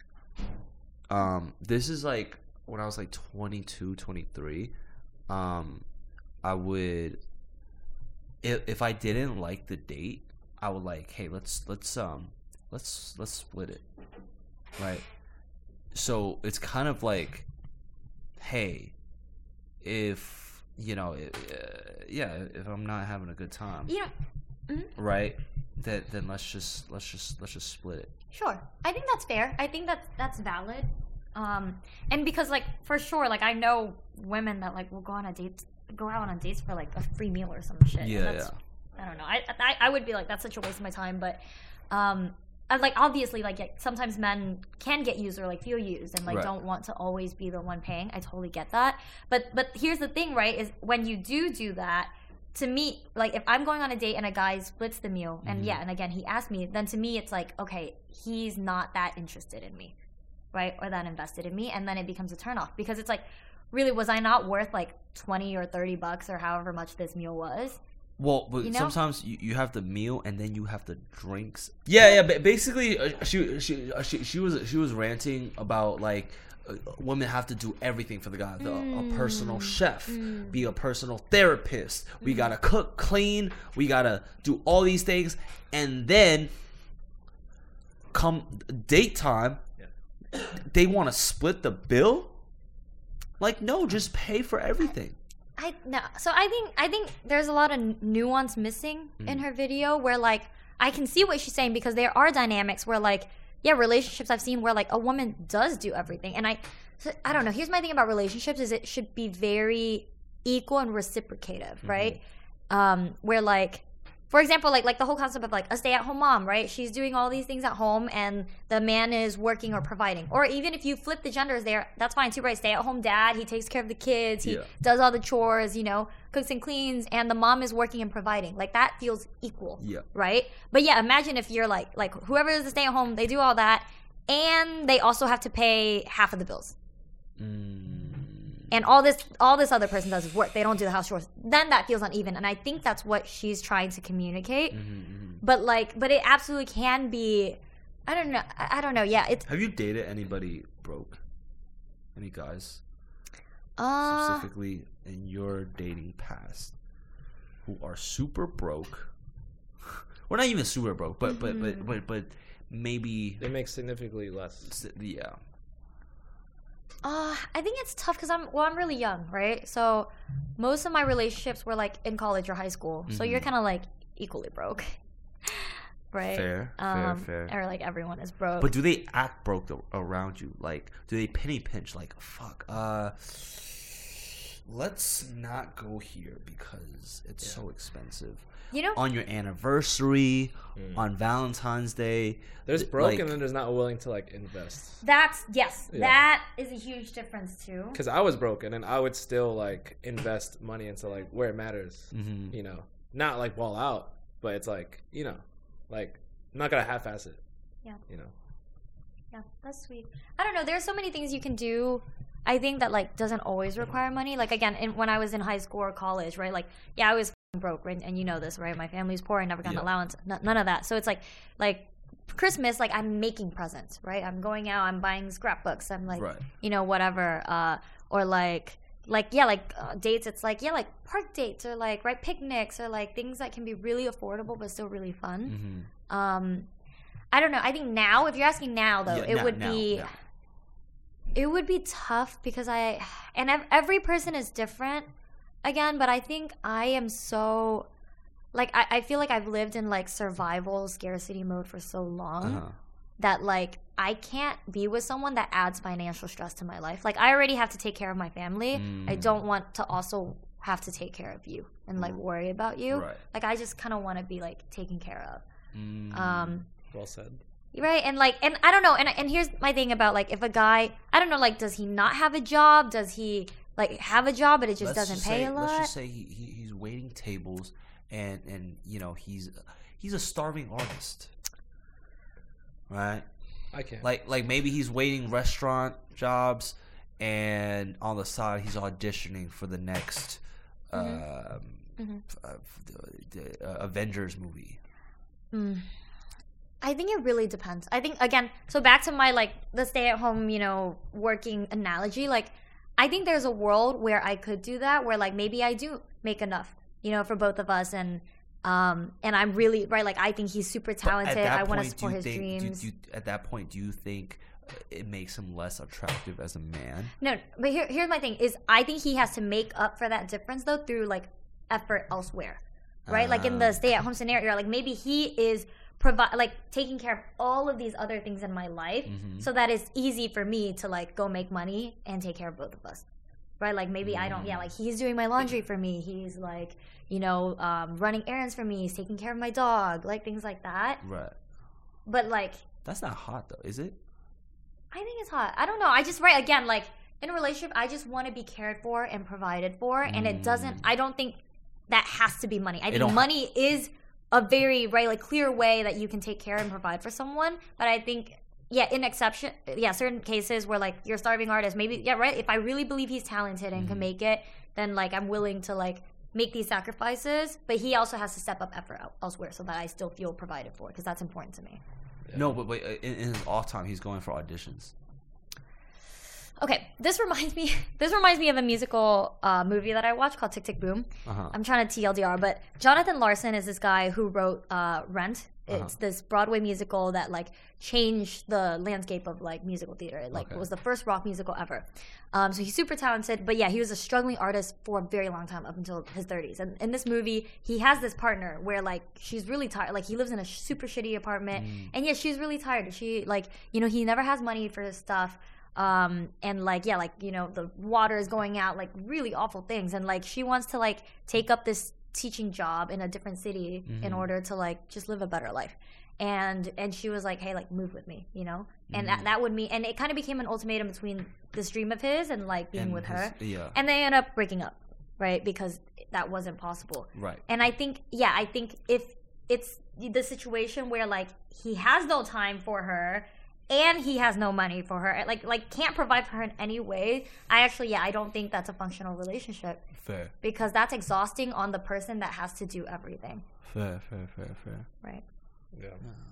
Um, this is like when I was like twenty-two, twenty-three. Um, I would, if if I didn't like the date, I would like, hey, let's let's um let's let's split it, right? So it's kind of like, hey, if you know, uh, yeah, if I'm not having a good time, You know, mhm. right? Then then let's just let's just let's just split it. Sure. I think that's fair. I think that's that's valid. Um, and because like for sure, like I know women that like will go on a date, go out on dates for like a free meal or some shit. and Yeah, that's, I don't know. I, I I would be like that's such a waste of my time. But um, I, like obviously like yeah, sometimes men can get used or like feel used and like Right. don't want to always be the one paying. I totally get that. But but here's the thing, right? Is when you do do that. To me, like if I'm going on a date and a guy splits the meal, and Mhm. yeah, and again he asked me, then to me it's like, okay, he's not that interested in me, right, or that invested in me, and then it becomes a turnoff because it's like, really, was I not worth like twenty or thirty bucks or however much this meal was? Well, but You know? sometimes you, you have the meal and then you have the drinks. Yeah, yeah. But basically, uh, she she uh, she she was she was ranting about like uh, women have to do everything for the guy. The, A personal chef, be a personal therapist. We gotta cook, clean. We gotta do all these things, and then come date time, they want to split the bill. Like, no, just pay for everything. I no. So I think I think there's a lot of nuance missing in her video where like I can see what she's saying because there are dynamics where like yeah, relationships I've seen where like a woman does do everything, and I so, I don't know. Here's my thing about relationships is it should be very equal and reciprocative, right? Um, where like. For example, like like the whole concept of like a stay-at-home mom, right? She's doing all these things at home, and the man is working or providing. Or even if you flip the genders, there, that's fine too, right? Stay-at-home dad, he takes care of the kids, he Yeah. does all the chores, you know, cooks and cleans, and the mom is working and providing. Like that feels equal, Yeah. right? But yeah, imagine if you're like like whoever is the stay-at-home, they do all that, and they also have to pay half of the bills. Mm. And all this all this other person does is work. They don't do the house chores. Then that feels uneven. And I think that's what she's trying to communicate. Mm-hmm, But like but it absolutely can be I don't know I, I don't know. Yeah, it's Have you dated anybody broke? Any guys Uh, specifically in your dating past who are super broke? We're not even super broke, but but but but but maybe They make significantly less. yeah. Uh, I think it's tough because I'm well, I'm really young, right? So most of my relationships were like in college or high school. So you're kind of like equally broke, right? Fair, fair, um, fair. Or like everyone is broke. But do they act broke a- around you? Like, do they penny pinch? Like, fuck, uh, let's not go here because it's so expensive. you know, On your anniversary, on Valentine's Day, There's th- broke like, and then there's not willing to like invest. that's yes, Yeah. that is a huge difference too. Because I was broken and I would still like invest money into like where it matters. Mhm. You know, not like ball out, but it's like you know, like I'm not gonna half-ass it. Yeah. You know. Yeah, that's sweet. I don't know. There's so many things you can do. I think that like doesn't always require money. Like again, in, when I was in high school or college, right? Like yeah, I was f***ing broke, right? And you know this, right? My family's poor. I never got an Yeah. allowance. N- none of that. So it's like like Christmas, like I'm making presents, right? I'm going out. I'm buying scrapbooks. I'm like, Right. you know, whatever. Uh, or like like yeah, like uh, dates. It's like yeah, like park dates or like right picnics or like things that can be really affordable but still really fun. Mhm. Um, I don't know. I think now, if you're asking now, though, Yeah, it now- would now, be now. it would be tough because I and ev- every person is different again. But I think I am so like I, I feel like I've lived in like survival scarcity mode for so long Uh-huh. that like I can't be with someone that adds financial stress to my life. Like I already have to take care of my family. I Mm. don't want to also have to take care of you and like worry about you. Right. Like I just kind of want to be like taken care of. Mm. Um, Well said. Right, and like, and I don't know, and and here's my thing about like, if a guy, I don't know, like, does he not have a job? Does he like have a job, but it just Let's doesn't just pay say, a lot? Let's just say he, he he's waiting tables, and and you know he's he's a starving artist, right? I can't. Like like maybe he's waiting restaurant jobs, and on the side he's auditioning for the next Mm-hmm. um, f- uh, f- the, the, uh, Avengers movie. I think it really depends. I think again, so back to my like the stay-at-home, you know, working analogy. Like, I think there's a world where I could do that, where like maybe I do make enough, you know, for both of us, and um, and I'm really right. Like, I think he's super But talented. at that I want to point, do support you his think, do- dreams. Do, you, at that point, do you think uh, it makes him less attractive as a man? No, but here, here's my thing: is I think he has to make up for that difference though through like effort elsewhere, right? like in the Ah. stay-at-home scenario, like maybe he is provide like taking care of all of these other things in my life, Mm-hmm. so that it's easy for me to like go make money and take care of both of us, right? Like maybe I don't, yeah, like he's doing my laundry for me. He's like, you know, um, running errands for me. He's taking care of my dog, like things like that. Right. But like, That's not hot though, is it? I think it's hot. I don't know. I just right again like in a relationship, I just want to be cared for and provided for, and it doesn't. I don't think that has to be money. I don't think ha- money is a very right like clear way that you can take care and provide for someone. But I think yeah, in exception, yeah, certain cases where like you're a starving artist, maybe yeah, right. If I really believe he's talented and can make it, then like I'm willing to like make these sacrifices. But he also has to step up effort el- elsewhere so that I still feel provided for, because that's important to me. No, but, but uh, in, in his off time, he's going for auditions. Okay, this reminds me. This reminds me of a musical uh, movie that I watched called Tick Tick Boom. Uh-huh. I'm trying to T L D R, but Jonathan Larson is this guy who wrote uh, Rent. It's this Broadway musical that like changed the landscape of like musical theater. It like Okay. was the first rock musical ever. Um, so he's super talented, but yeah, he was a struggling artist for a very long time up until his thirties. And in this movie, he has this partner where like she's really tired. Like he lives in a super shitty apartment, and yeah, she's really tired. She like you know he never has money for his stuff. Um and like yeah like you know the water is going out, like really awful things, and like she wants to like take up this teaching job in a different city in order to like just live a better life, and and she was like, hey, like move with me, you know, and that, that would mean, and it kind of became an ultimatum between this dream of his and like being And with his- her, yeah. and they end up breaking up, right, because that wasn't possible. Right. And I think yeah I think if it's the situation where like he has no time for her and he has no money for her, like like can't provide for her in any way, I actually yeah I don't think that's a functional relationship, Fair. because that's exhausting on the person that has to do everything, Fair, fair, fair, fair. right? Yeah.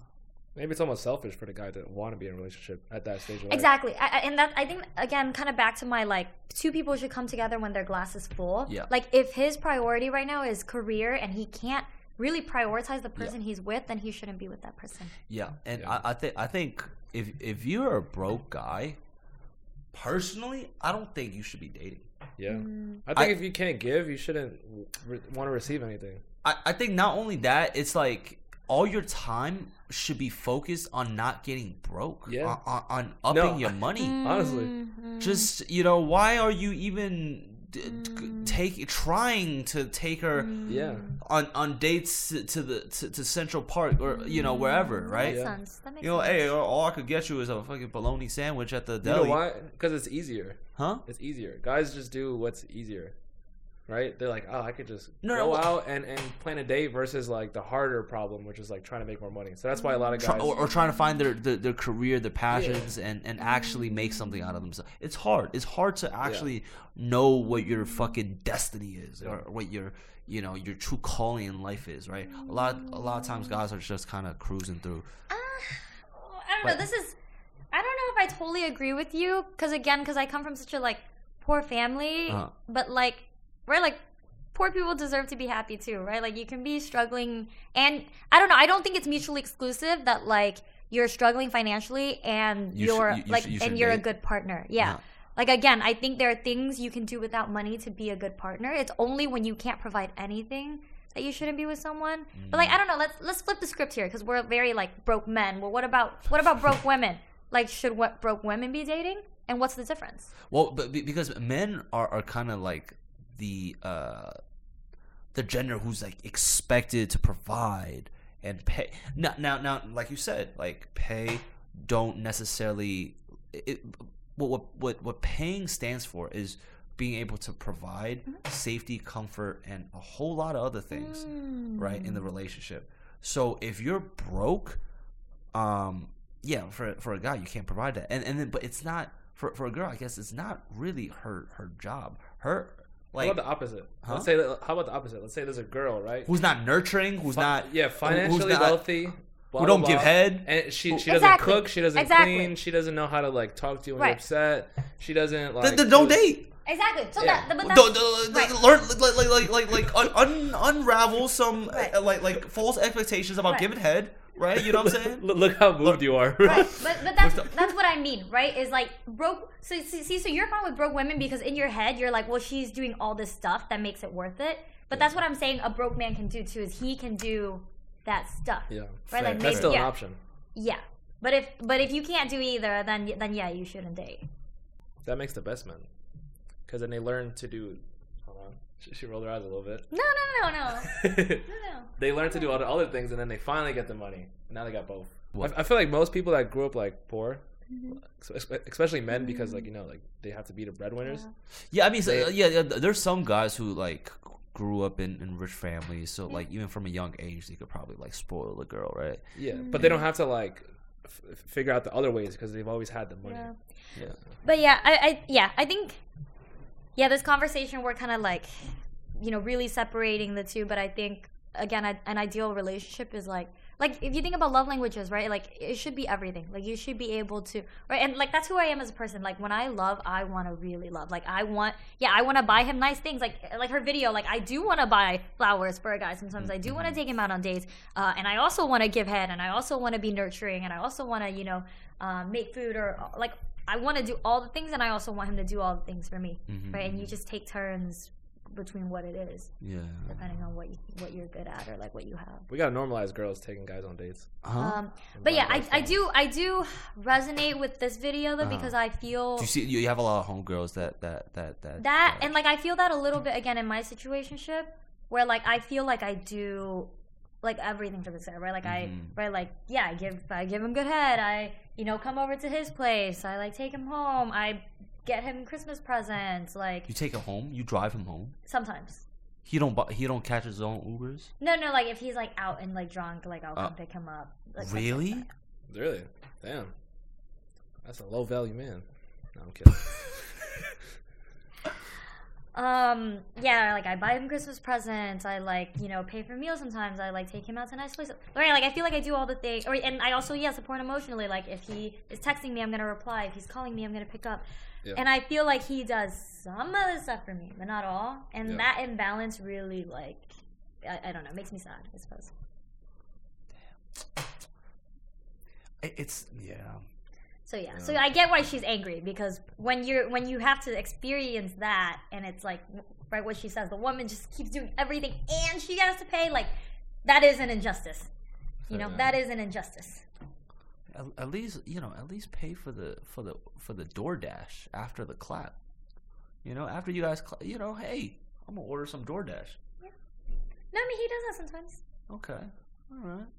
Maybe it's almost selfish for the guy to want to be in a relationship at that stage of life. Exactly. I, I- and that I think again kind of back to my like two people should come together when their glass is full. Yeah. Like if his priority right now is career and he can't really prioritize the person he's with, then he shouldn't be with that person. Yeah, and Yeah. I, I think I think if if you're a broke guy, personally, I don't think you should be dating. Yeah. Mm. I think I- if you can't give, you shouldn't re- want to receive anything. I, I think not only that, it's like all your time should be focused on not getting broke. Yeah. On, on, on upping No, your money. Honestly. Mm-hmm. Just, you know, why are you even d- d- take trying to take her Yeah. on on dates to, to the to, to Central Park or you know wherever, That right? makes Yeah. sense. That makes You know, sense. hey, all all I could get you is a fucking bologna sandwich at the You deli. know why? Because it's easier. Huh? It's easier. Guys just do what's easier. Right? They're like, oh, I could just No, go no, out and, and plan a date versus like the harder problem, which is like trying to make more money. So that's why a lot of Try, guys. or, or trying to find their, their, their career, their passions, and, and actually make something out of themselves. It's hard. It's hard to actually know what your fucking destiny is, or what your you know your true calling in life is. Right? A lot a lot of times, guys are just kind of cruising through. Uh, I don't know. This is. I don't know if I totally agree with you because again, because I come from such a like poor family, Uh-huh. but like right, like poor people deserve to be happy too, right? Like you can be struggling, and I don't know. I don't think it's mutually exclusive that like you're struggling financially and You sh- you're you- you like sh- you and should you're a date. good partner. Yeah. Uh-huh. Like again, I think there are things you can do without money to be a good partner. It's only when you can't provide anything that you shouldn't be with someone. But like I don't know, let's let's flip the script here because we're very like broke men. Well, what about what about broke women? Like should what broke women be dating? And what's the difference? Well, but be- because men are, are kind of like the uh, the gender who's like expected to provide and pay. Now, now, now, like you said, like pay don't necessarily. It, what what what what paying stands for is being able to provide safety, comfort, and a whole lot of other things, right, in the relationship. So if you're broke, um, yeah, for for a guy you can't provide that, and and then but it's not for for a girl. I guess it's not really her her job. Her How like about the opposite? Huh? Let's say that, how about the opposite? Let's say there's a girl, right? who's not nurturing, who's Fi- not yeah, who's financially not- wealthy. blah, who don't blah, give blah. head. And she she Exactly. doesn't cook. She doesn't Exactly. clean. She doesn't know how to like talk to you when Right. you're upset. She doesn't like. Then, then don't do- date. Exactly. So Yeah. that but that's, Don't, don't- right. learn like like like like like un, un, unravel some Right. uh, like like false expectations about Right. giving head, right? You know what I'm saying? Look, look how moved you are. Right, but but that's that's what I mean, right? Is like broke. So see, see, so you're fine with broke women because in your head you're like, well, she's doing all this stuff that makes it worth it. But that's what I'm saying. A broke man can do too. Is he can do that stuff. Yeah, Right, fair. like that's maybe- still yeah. an option. Yeah. But if but if you can't do either, then then yeah, you shouldn't date. That makes the best men, because then they learn to do. Hold on, she, she rolled her eyes a little bit. No, no, no, no, no, no. They learn to do other other things, and then they finally get the money. And now they got both. What? I, I feel like most people that grew up like poor, Mm-hmm. espe- especially men, because like you know, like they have to be the breadwinners. Yeah, I mean, so, They- uh, yeah, yeah, there's some guys who like grew up in, in rich families, so like even from a young age, they could probably like spoil the girl, right? Yeah, Mm-hmm. but they don't have to like f- f- figure out the other ways because they've always had the money. Yeah. Yeah. But yeah, I, I yeah, I think yeah, this conversation we're kind of like, you know, really separating the two. But I think again, I, an ideal relationship is like like if you think about love languages, right? Like it should be everything. Like you should be able to right, and like that's who I am as a person. Like when I love, I want to really love. Like I want, yeah, I want to buy him nice things. Like like her video, like I do want to buy flowers for a guy. Sometimes I do want to take him out on dates, uh, and I also want to give head, and I also want to be nurturing, and I also want to you know um, make food or like. I want to do all the things, and I also want him to do all the things for me, Mhm. right? And you just take turns between what it is, Yeah. depending on what you, what you're good at or like what you have. We gotta normalize girls taking guys on dates. Huh? Um, but yeah, I, Invite I guys do I do resonate with this video though Uh-huh. because I feel Do you see? You have a lot of homegirls that that that that. that and like I feel that a little bit again in my situationship where like I feel like I do like everything for the guy, right? Like I Mhm. right like yeah, I give I give him good head. I you know come over to his place. I like take him home. I get him Christmas presents. Like You take him home. You drive him home. sometimes. He don't. bu- He don't catch his own Ubers. No, no, like if he's like out and like drunk, like I'll Uh, come pick him up. Like, stuff like Really? that. Really? Damn. That's a low value man. No, I'm kidding. Um, yeah, like I buy him Christmas presents. I like, you know, pay for meals sometimes. I like take him out to nice places. Right, like I feel like I do all the things. Or and I also yeah support emotionally. Like if he is texting me, I'm gonna reply. If he's calling me, I'm gonna pick up. Yeah. And I feel like he does some of the stuff for me, but not all. And Yeah. that imbalance really like, I, I don't know, makes me sad. I suppose. It- It's yeah. So yeah. so I get why she's angry because when you're when you have to experience that and it's like right what she says, the woman just keeps doing everything and she has to pay, like that is an injustice. You know, Yeah. that is an injustice. At, at least you know. At least pay for the for the for the DoorDash after the clap. You know, after you guys, cla you know, hey, I'm gonna order some DoorDash. No, I mean he does that sometimes. Okay, all right.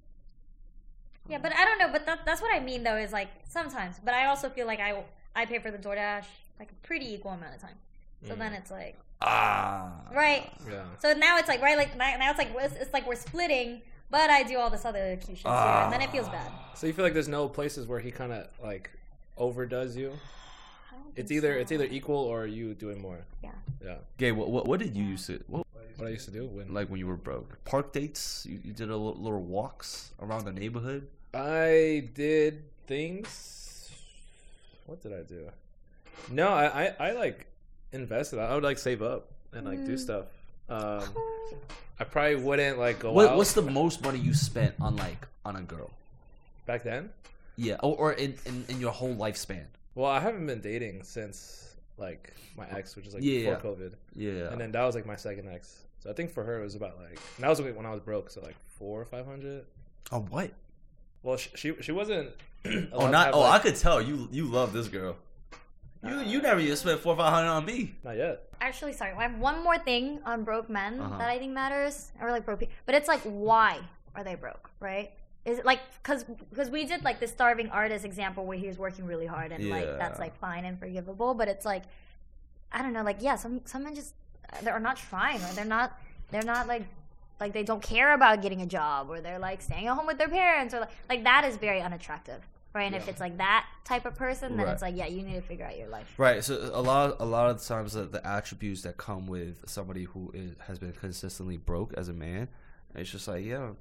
Yeah, but I don't know. But that, that's what I mean though is like sometimes. But I also feel like I I pay for the DoorDash like a pretty equal amount of time. So then it's like Ah, right. Yeah. So now it's like right like now now it's like it's, it's like we're splitting. But I do all this other cute shit too, and then it feels bad. So you feel like there's no places where he kind of like overdoes you? I don't It's think either so. it's either equal or you doing more. Yeah. Yeah. Gabe, what, what what did you used to what, What I used to do when like when you were broke? Park dates? You, you did a little, little walks around the neighborhood. I did things. What did I do? No, I I, I like invested. I would like save up and like do stuff. Um, I probably wouldn't like go What, out what's the most money you spent on like on a girl? back then. Yeah, or, or in, in in your whole lifespan. Well, I haven't been dating since like my ex, which is like Yeah. before COVID, Yeah. and then that was like my second ex. So I think for her it was about like and that was when I was broke, so like four or five hundred. Oh what? Well, she she, she wasn't. Oh allowed to not. have, Oh, like- I could tell you you love this girl. You you never even spent four or five hundred on me. Not yet. Actually, sorry, I have one more thing on broke men Uh-huh. that I think matters, or like broke people. But it's like, why are they broke, right? Is it like because because we did like the starving artist example where he was working really hard and like that's Yeah. like fine and forgivable. But it's like, I don't know, like yeah, some some men just they're not trying or they're not they're not like like they don't care about getting a job or they're like staying at home with their parents or like like that is very unattractive. Right, and if Yeah. it's like that type of person, then Right. it's like, yeah, you need to figure out your life. Right. So a lot a lot of the times the, the attributes that come with somebody who is, has been consistently broke as a man, it's just like yeah,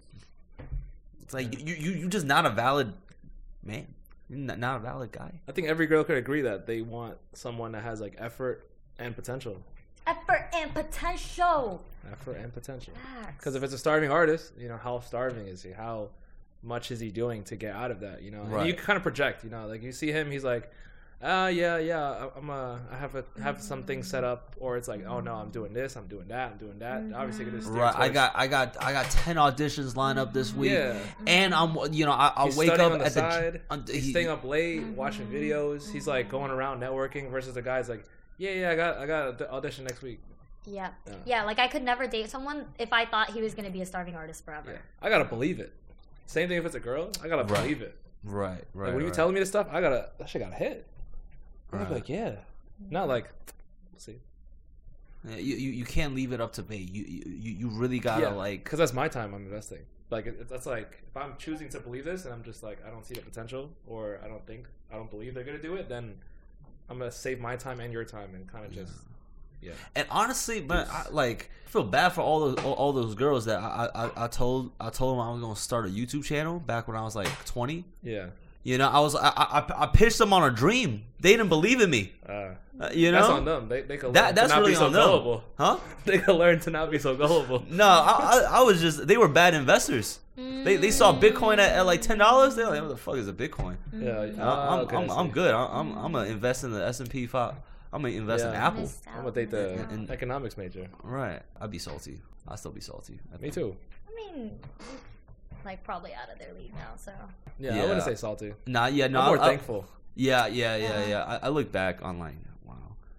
it's like you you you just not a valid man. You're not, not a valid guy. I think every girl could agree that they want someone that has like effort and potential. Effort and potential. Effort and potential. Facts. Because if it's a starving artist, you know, how starving is he? How much is he doing to get out of that? You know, and Right. you kind of project. You know, like you see him, he's like, "Ah, yeah, yeah, I- I'm uh, I have a have some things set up," or it's like, "Oh no, I'm doing this, I'm doing that, I'm doing that." Obviously, you're gonna steer Right. I towards- got I got I got ten auditions lined up this week. Yeah. And I'm you know I I He's wake studying up on the at side. the on, he's he- staying up late, watching videos. He's like going around networking versus the guy's like, "Yeah, yeah, I got I got an audition next week." Yeah. Yeah. yeah. like I could never date someone if I thought he was going to be a starving artist forever. Yeah. I gotta believe it. Same thing if it's a girl. I gotta Right. believe it. Right. Like Right. when you right. telling me this stuff, I gotta that shit gotta hit. I'm Right. like, yeah, not like, we'll see. Yeah, you, you you can't leave it up to me. You you you really gotta Yeah, like because that's my time I'm investing. Like it, that's like if I'm choosing to believe this and I'm just like I don't see the potential or I don't think I don't believe they're gonna do it, then I'm gonna save my time and your time and kind of just yeah. And honestly, man, I, like I feel bad for all those all, all those girls that I, I I told I told them I was gonna start a YouTube channel back when I was like twenty. Yeah. You know, I was I I, I pitched them on a dream. They didn't believe in me. Uh, Uh, you know, that's on them. They they could That learn that's to not really be so on them, gullible. huh? They could learn to not be so gullible. No, I, I I was just they were bad investors. They they saw Bitcoin at, at like ten dollars. They're like, what the fuck is a Bitcoin? Yeah. I- ah, I'm okay, I'm, I I'm see. good. I- I'm I'm gonna invest in the S and P five. I'm gonna invest in Yeah. Apple. Missed I'm out, gonna take the missed out. And- economics major. Right. I'd be salty. I'd still be salty. I Me think. too. I mean, like probably out of their league now, so. Yeah, I Yeah. wouldn't say salty. Nah, yeah, no. I'm more I- I- thankful. Yeah, yeah, yeah, Yeah. yeah. I, I look back on like, wow.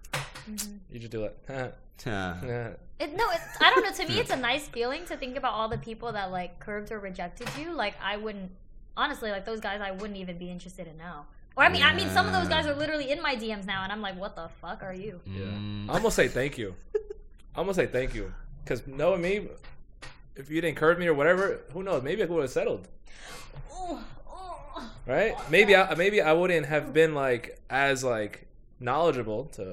You just do it. Yeah. It, no, it's, I don't know. To me, it's a nice feeling to think about all the people that like curved or rejected you. Like I wouldn't, honestly, like those guys, I wouldn't even be interested in now. Or I mean, I mean, some of those guys are literally in my D Ms now, and I'm like, what the fuck are you? Yeah. Mm. I'm gonna say thank you. I'm gonna say thank you. Because knowing me, if you didn't curve me or whatever, who knows? Maybe I would have settled. Oh, oh. Right? Maybe I maybe I wouldn't have been like as like knowledgeable to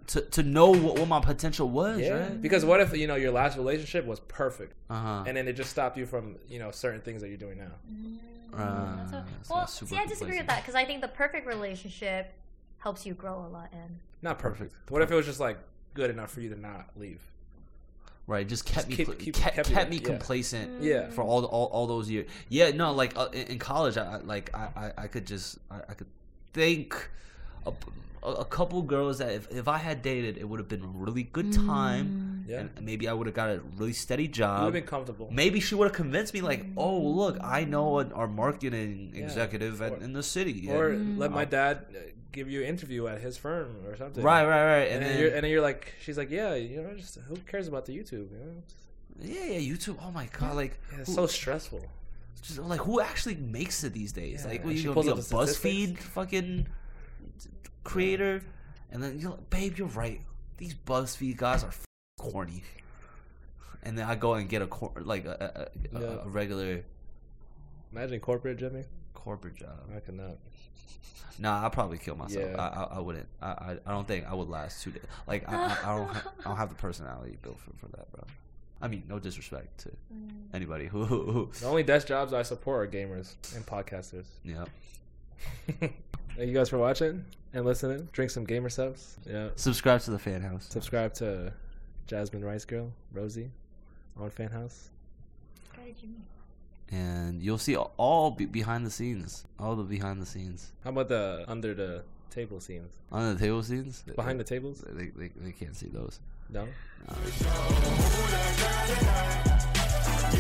to to know what, what my potential was, Yeah. right? Because what if, you know, your last relationship was perfect, Uh-huh. and then it just stopped you from, you know, certain things that you're doing now? Uh, That's a- it's well, not super see, I disagree with complacent. that because I think the perfect relationship helps you grow a lot. And Not perfect. Perfect. What if it was just like good enough for you to not leave? Right, just kept Just me keep- pl- keep- kept, kept kept, you me there, yeah. complacent. Yeah. For all, all all those years. Yeah, no, like uh, in, in college, I I- like I, I, I could just I, I could think a, a, a couple girls that if, if I had dated, it would have been a really good time, Yeah. and maybe I would have got a really steady You would job. have been comfortable. Maybe she would have convinced me, like, oh look, I know an, our marketing Yeah. executive at, Or- in the city. Or and- let my dad uh, give you an interview at his firm or something. right, right, right, And, and, then, then you're, and then you're like, she's like, yeah, you know, just who cares about the YouTube? You know, yeah, yeah, YouTube. Oh my god, like yeah, it's who- so stressful. just like who actually makes it these days? Yeah, like, what, and you she gonna pulls be a up the statistics. BuzzFeed fucking creator, and then you're like, babe, you're right. These BuzzFeed guys are f- corny. And then I go and get a cor- like a, a, a, Yeah. a regular Imagine corporate, Jimmy. corporate job. I cannot. Nah, I'll probably kill myself. Yeah. I, I I wouldn't. I, I I don't think I would last two days. Like I, I, I don't ha- I don't have the personality built for, for that, bro. I mean, no disrespect to anybody who, who, who The only desk jobs I support are gamers and podcasters. yeah. Thank you guys for watching and listening. Drink some gamer subs. Yeah. Subscribe to the fan house. Subscribe to Jasmine Rice Girl, Rosie, on Fan House. What did you mean? And you'll see all be- behind the scenes, all the behind the scenes, How about the under the table scenes? under the table scenes. Behind the tables? they, they, they can't see those. No? Uh,